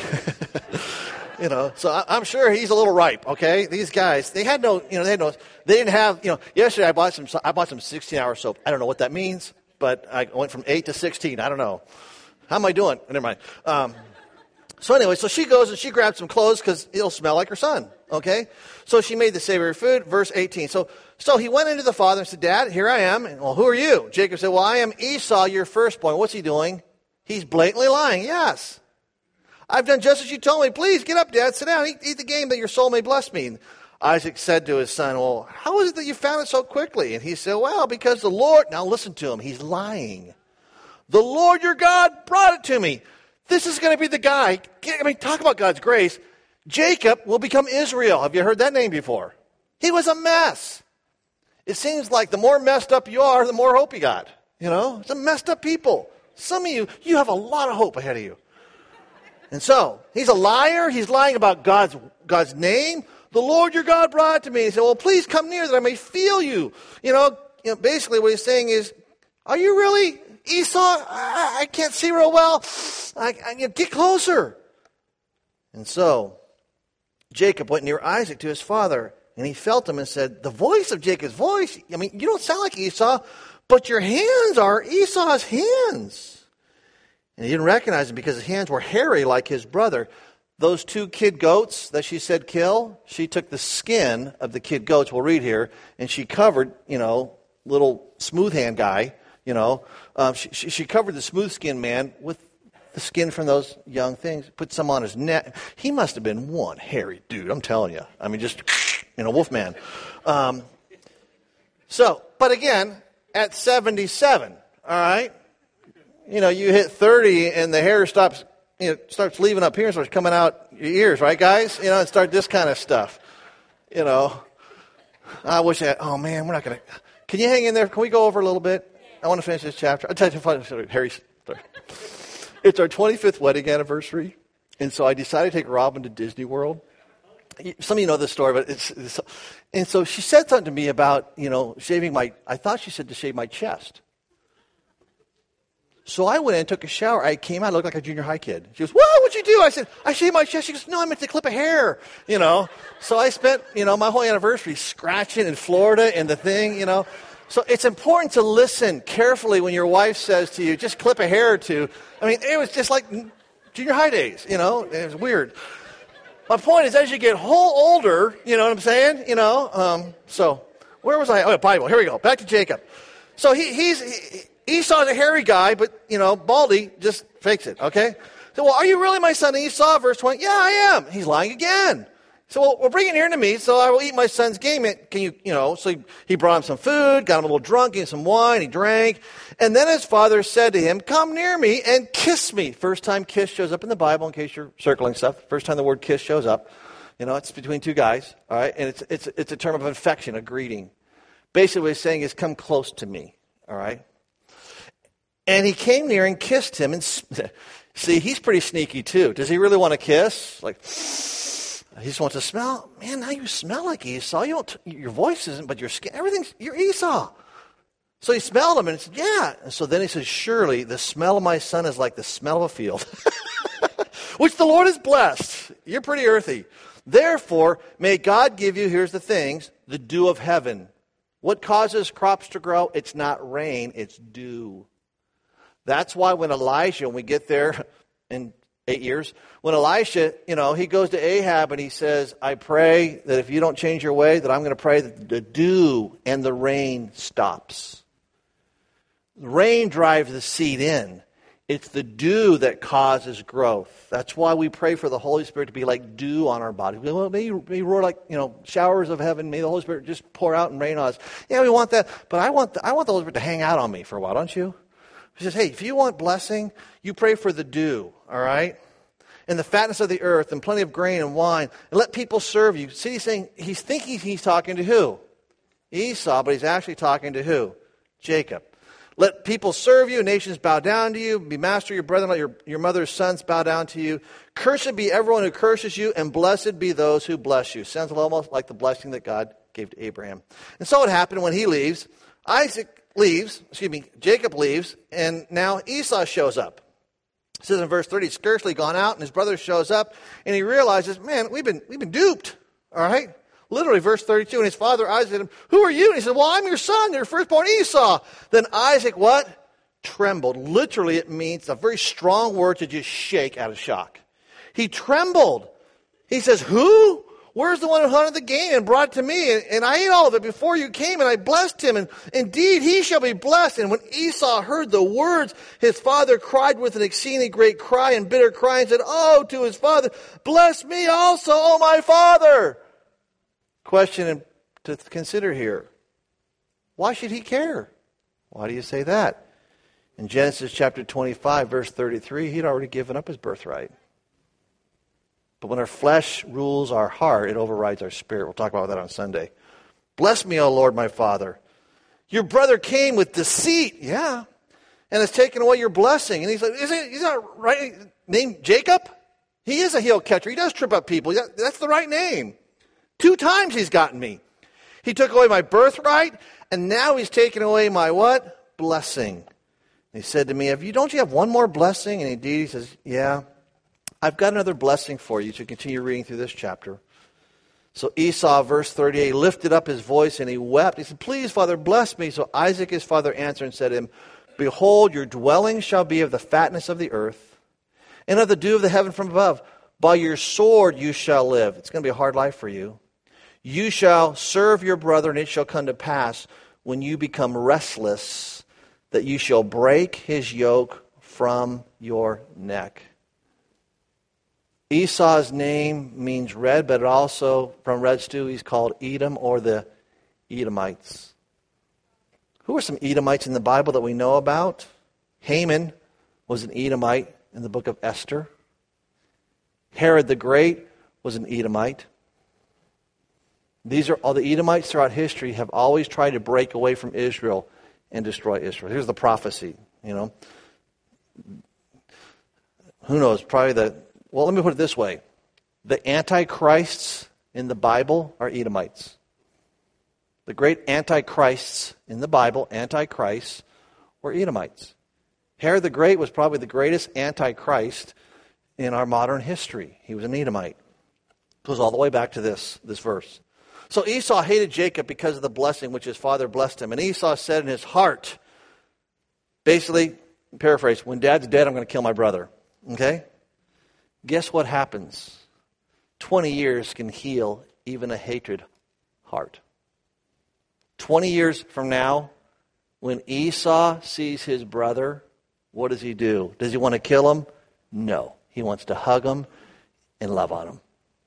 You know, so I, I'm sure he's a little ripe. Okay, these guys, they had no, you know, they had no, they didn't have, you know. Yesterday I bought some, I bought some sixteen hour soap. I don't know what that means, but I went from eight to sixteen. I don't know. How am I doing? Never mind. Um, so anyway, so she goes and she grabs some clothes because it'll smell like her son. Okay, so she made the savory food. Verse eighteen. So. So he went into the father and said, Dad, here I am. And, well, who are you? Jacob said, well, I am Esau, your firstborn. What's he doing? He's blatantly lying. Yes. I've done just as you told me. Please get up, Dad. Sit down. Eat, eat the game that your soul may bless me. And Isaac said to his son, well, how is it that you found it so quickly? And he said, well, because the Lord, now listen to him. He's lying. The Lord your God brought it to me. This is going to be the guy. I mean, talk about God's grace. Jacob will become Israel. Have you heard that name before? He was a mess. It seems like the more messed up you are, the more hope you got. You know, some messed up people. Some of you, you have a lot of hope ahead of you. And so, he's a liar. He's lying about God's God's name. The Lord your God brought it to me. He said, well, please come near that I may feel you. You know, you know basically what he's saying is, are you really Esau? I, I can't see real well. I, I, you know, get closer. And so, Jacob went near Isaac to his father. And he felt him and said, the voice of Jacob's voice, I mean, you don't sound like Esau, but your hands are Esau's hands. And he didn't recognize him because his hands were hairy like his brother. Those two kid goats that she said kill, she took the skin of the kid goats, we'll read here, and she covered, you know, little smooth hand guy, you know, um, she, she, she covered the smooth skinned man with the skin from those young things, put some on his neck. He must have been one hairy dude, I'm telling you. I mean, just... You know, Wolfman. Um, So, but again, at seventy-seven, all right, you know, you hit thirty and the hair stops, you know, starts leaving up here and starts coming out your ears, right, guys? You know, and start this kind of stuff. You know, I wish I had, oh man, we're not going to, can you hang in there? Can we go over a little bit? I want to finish this chapter. I'll tell you, sorry, Harry, sorry. It's our twenty-fifth wedding anniversary, and so I decided to take Robin to Disney World. Some of you know this story, but it's, it's, and so she said something to me about, you know, shaving my, I thought she said to shave my chest. So I went in and took a shower. I came out, I looked like a junior high kid. She goes, "Whoa, what'd you do?" I said, "I shaved my chest." She goes, "No, I meant to clip a hair," you know. So I spent, you know, my whole anniversary scratching in Florida and the thing, you know. So it's important to listen carefully when your wife says to you, just clip a hair or two. I mean, it was just like junior high days, you know. It was weird. My point is, as you get whole older, you know what I'm saying? You know, um, so where was I? Oh, Bible. Here we go. Back to Jacob. So he, he's... He, Esau's a hairy guy, but, you know, baldy, just fakes it, okay? So, well, are you really my son Esau? Verse twenty, yeah, I am. He's lying again. So, well, well, bring it here to me, so I will eat my son's game. Can you, you know, so he, he brought him some food, got him a little drunk, gave him some wine, he drank. And then his father said to him, "Come near me and kiss me." First time kiss shows up in the Bible, in case you're circling stuff. First time the word kiss shows up. You know, it's between two guys, all right? And it's, it's, it's a term of affection, a greeting. Basically what he's saying is, come close to me, all right? And he came near and kissed him. And see, he's pretty sneaky too. Does he really want to kiss? Like, he just wants to smell. Man, now you smell like Esau. You don't. Your voice isn't, but your skin, everything's. You're Esau. So he smelled him and he said, "Yeah." And so then he says, "Surely the smell of my son is like the smell of a field, which the Lord has blessed." You're pretty earthy. "Therefore, may God give you." Here's the things: the dew of heaven. What causes crops to grow? It's not rain. It's dew. That's why when Elijah, when we get there in eight years, when Elisha, you know, he goes to Ahab and he says, "I pray that if you don't change your way, that I'm going to pray that the dew and the rain stops." The rain drives the seed in. It's the dew that causes growth. That's why we pray for the Holy Spirit to be like dew on our body. Well, may you, may you roar like, you know, showers of heaven. May the Holy Spirit just pour out and rain on us. Yeah, we want that. But I want the, I want the Holy Spirit to hang out on me for a while, don't you? He says, hey, if you want blessing, you pray for the dew, all right? And the fatness of the earth and plenty of grain and wine. And let people serve you. See, he's saying, he's thinking he's talking to who? Esau, but he's actually talking to who? Jacob. Let people serve you, nations bow down to you, be master of your brethren, let your, your mother's sons bow down to you. Cursed be everyone who curses you, and blessed be those who bless you. Sounds almost like the blessing that God gave to Abraham. And so it happened when he leaves, Isaac leaves, excuse me, Jacob leaves, and now Esau shows up. It says in verse thirty, he's scarcely gone out, and his brother shows up, and he realizes, man, we've been we've been duped, all right? Literally, verse thirty-two, and his father Isaac said to him, "Who are you?" And he said, "Well, I'm your son, your firstborn Esau." Then Isaac, what? Trembled. Literally, it means a very strong word to just shake out of shock. He trembled. He says, "Who? Where's the one who hunted the game and brought it to me? And, and I ate all of it before you came, and I blessed him. And indeed, he shall be blessed." And when Esau heard the words, his father cried with an exceedingly great cry and bitter cry and said, "Oh," to his father, "bless me also, O my father." Question to consider here. Why should he care? Why do you say that? In Genesis chapter twenty-five, verse thirty-three, he'd already given up his birthright. But when our flesh rules our heart, it overrides our spirit. We'll talk about that on Sunday. "Bless me, O Lord, my Father. Your brother came with deceit." Yeah. "And has taken away your blessing." And he's like, is it, he's not right named Jacob? He is a heel catcher. He does trip up people. That's the right name. Two times he's gotten me. He took away my birthright, and now he's taken away my what? Blessing. And he said to me, "Have you, don't you have one more blessing?" And indeed, he says, "Yeah. I've got another blessing for you," to continue reading through this chapter. So Esau, verse thirty-eight, lifted up his voice and he wept. He said, "Please, Father, bless me." So Isaac, his father, answered and said to him, "Behold, your dwelling shall be of the fatness of the earth and of the dew of the heaven from above. By your sword you shall live." It's going to be a hard life for you. "You shall serve your brother, and it shall come to pass when you become restless that you shall break his yoke from your neck." Esau's name means red, but it also, from red stew, he's called Edom or the Edomites. Who are some Edomites in the Bible that we know about? Haman was an Edomite in the book of Esther. Herod the Great was an Edomite. These are all the Edomites throughout history have always tried to break away from Israel and destroy Israel. Here's the prophecy, you know. Who knows? Probably the, well, let me put it this way. The antichrists in the Bible are Edomites. The great antichrists in the Bible, antichrists, were Edomites. Herod the Great was probably the greatest antichrist in our modern history. He was an Edomite. Goes all the way back to this, this verse. So Esau hated Jacob because of the blessing which his father blessed him. And Esau said in his heart, basically, paraphrase, when dad's dead, I'm going to kill my brother. Okay? Guess what happens? twenty years can heal even a hatred heart. twenty years from now, when Esau sees his brother, what does he do? Does he want to kill him? No. He wants to hug him and love on him.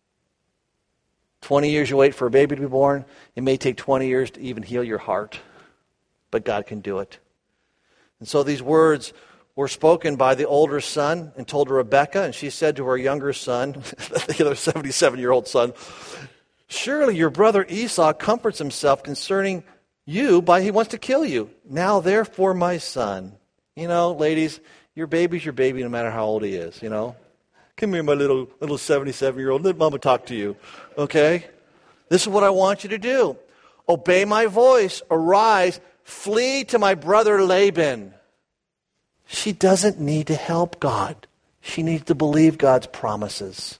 twenty years you wait for a baby to be born. It may take twenty years to even heal your heart. But God can do it. And so these words were spoken by the older son and told to Rebekah. And she said to her younger son, the other seventy-seven-year-old son, surely your brother Esau comforts himself concerning you by he wants to kill you. Now therefore, my son. You know, ladies, your baby's your baby no matter how old he is, you know. Come here, my little little seventy-seven-year-old. Let Mama talk to you, okay? This is what I want you to do. Obey my voice. Arise. Flee to my brother Laban. She doesn't need to help God. She needs to believe God's promises.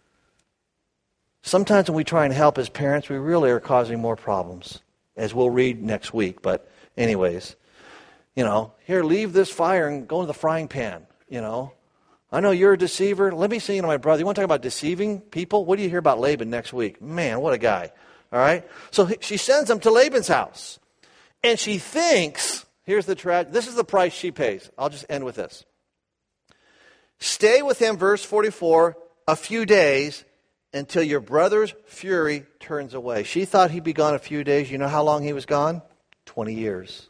Sometimes when we try and help as parents, we really are causing more problems, as we'll read next week. But anyways, you know, here, leave this fire and go into the frying pan, you know. I know you're a deceiver. Let me sing to my brother. You want to talk about deceiving people? What do you hear about Laban next week? Man, what a guy. All right? So she sends him to Laban's house. And she thinks, here's the tragedy. This is the price she pays. I'll just end with this. Stay with him, verse forty-four, a few days until your brother's fury turns away. She thought he'd be gone a few days. You know how long he was gone? twenty years.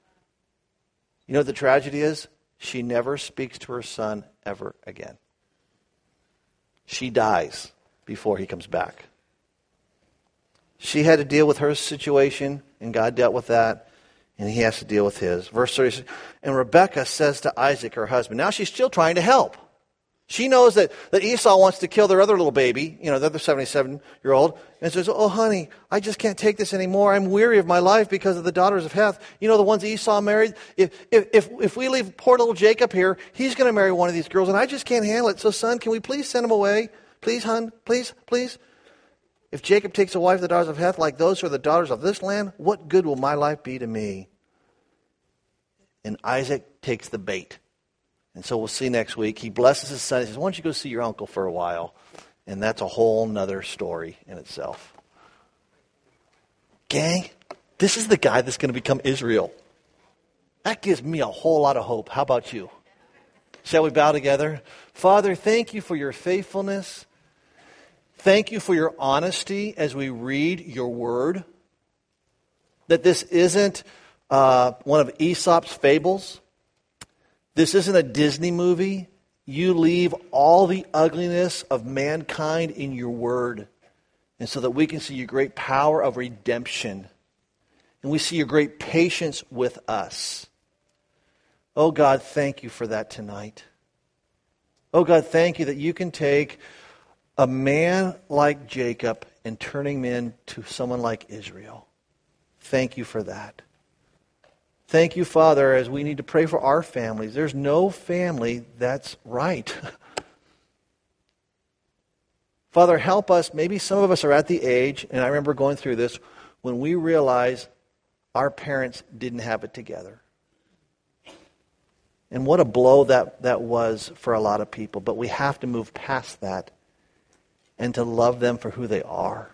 You know what the tragedy is? She never speaks to her son ever again. She dies before he comes back. She had to deal with her situation, and God dealt with that, and he has to deal with his. Verse thirty, and Rebekah says to Isaac, her husband, now she's still trying to help. She knows that, that Esau wants to kill their other little baby, you know, the other seventy-seven-year-old, and says, oh, honey, I just can't take this anymore. I'm weary of my life because of the daughters of Heth. You know, the ones Esau married? If, if, if, if we leave poor little Jacob here, he's going to marry one of these girls, and I just can't handle it. So, son, can we please send him away? Please, hon, please, please. If Jacob takes a wife of the daughters of Heth like those who are the daughters of this land, what good will my life be to me? And Isaac takes the bait. And so we'll see next week. He blesses his son. He says, why don't you go see your uncle for a while? And that's a whole nother story in itself. Gang, this is the guy that's going to become Israel. That gives me a whole lot of hope. How about you? Shall we bow together? Father, thank you for your faithfulness. Thank you for your honesty as we read your word. That this isn't uh, one of Aesop's fables. This isn't a Disney movie. You leave all the ugliness of mankind in your word. And so that we can see your great power of redemption. And we see your great patience with us. Oh God, thank you for that tonight. Oh God, thank you that you can take a man like Jacob and turning him into someone like Israel. Thank you for that. Thank you, Father, as we need to pray for our families. There's no family that's right. Father, help us. Maybe some of us are at the age, and I remember going through this, when we realize our parents didn't have it together. And what a blow that, that was for a lot of people. But we have to move past that and to love them for who they are.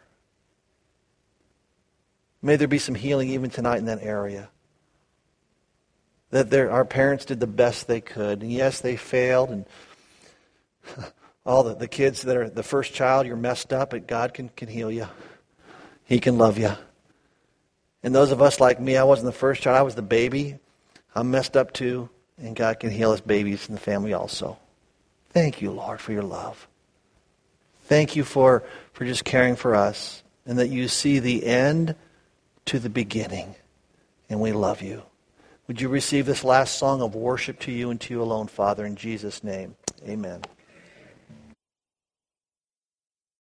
May there be some healing even tonight in that area. That our parents did the best they could. And yes, they failed. And all the, the kids that are the first child, you're messed up, but God can, can heal you. He can love you. And those of us like me, I wasn't the first child. I was the baby. I'm messed up too. And God can heal us babies in the family also. Thank you, Lord, for your love. Thank you for, for just caring for us. And that you see the end to the beginning. And we love you. Would you receive this last song of worship to you and to you alone, Father, in Jesus' name. Amen.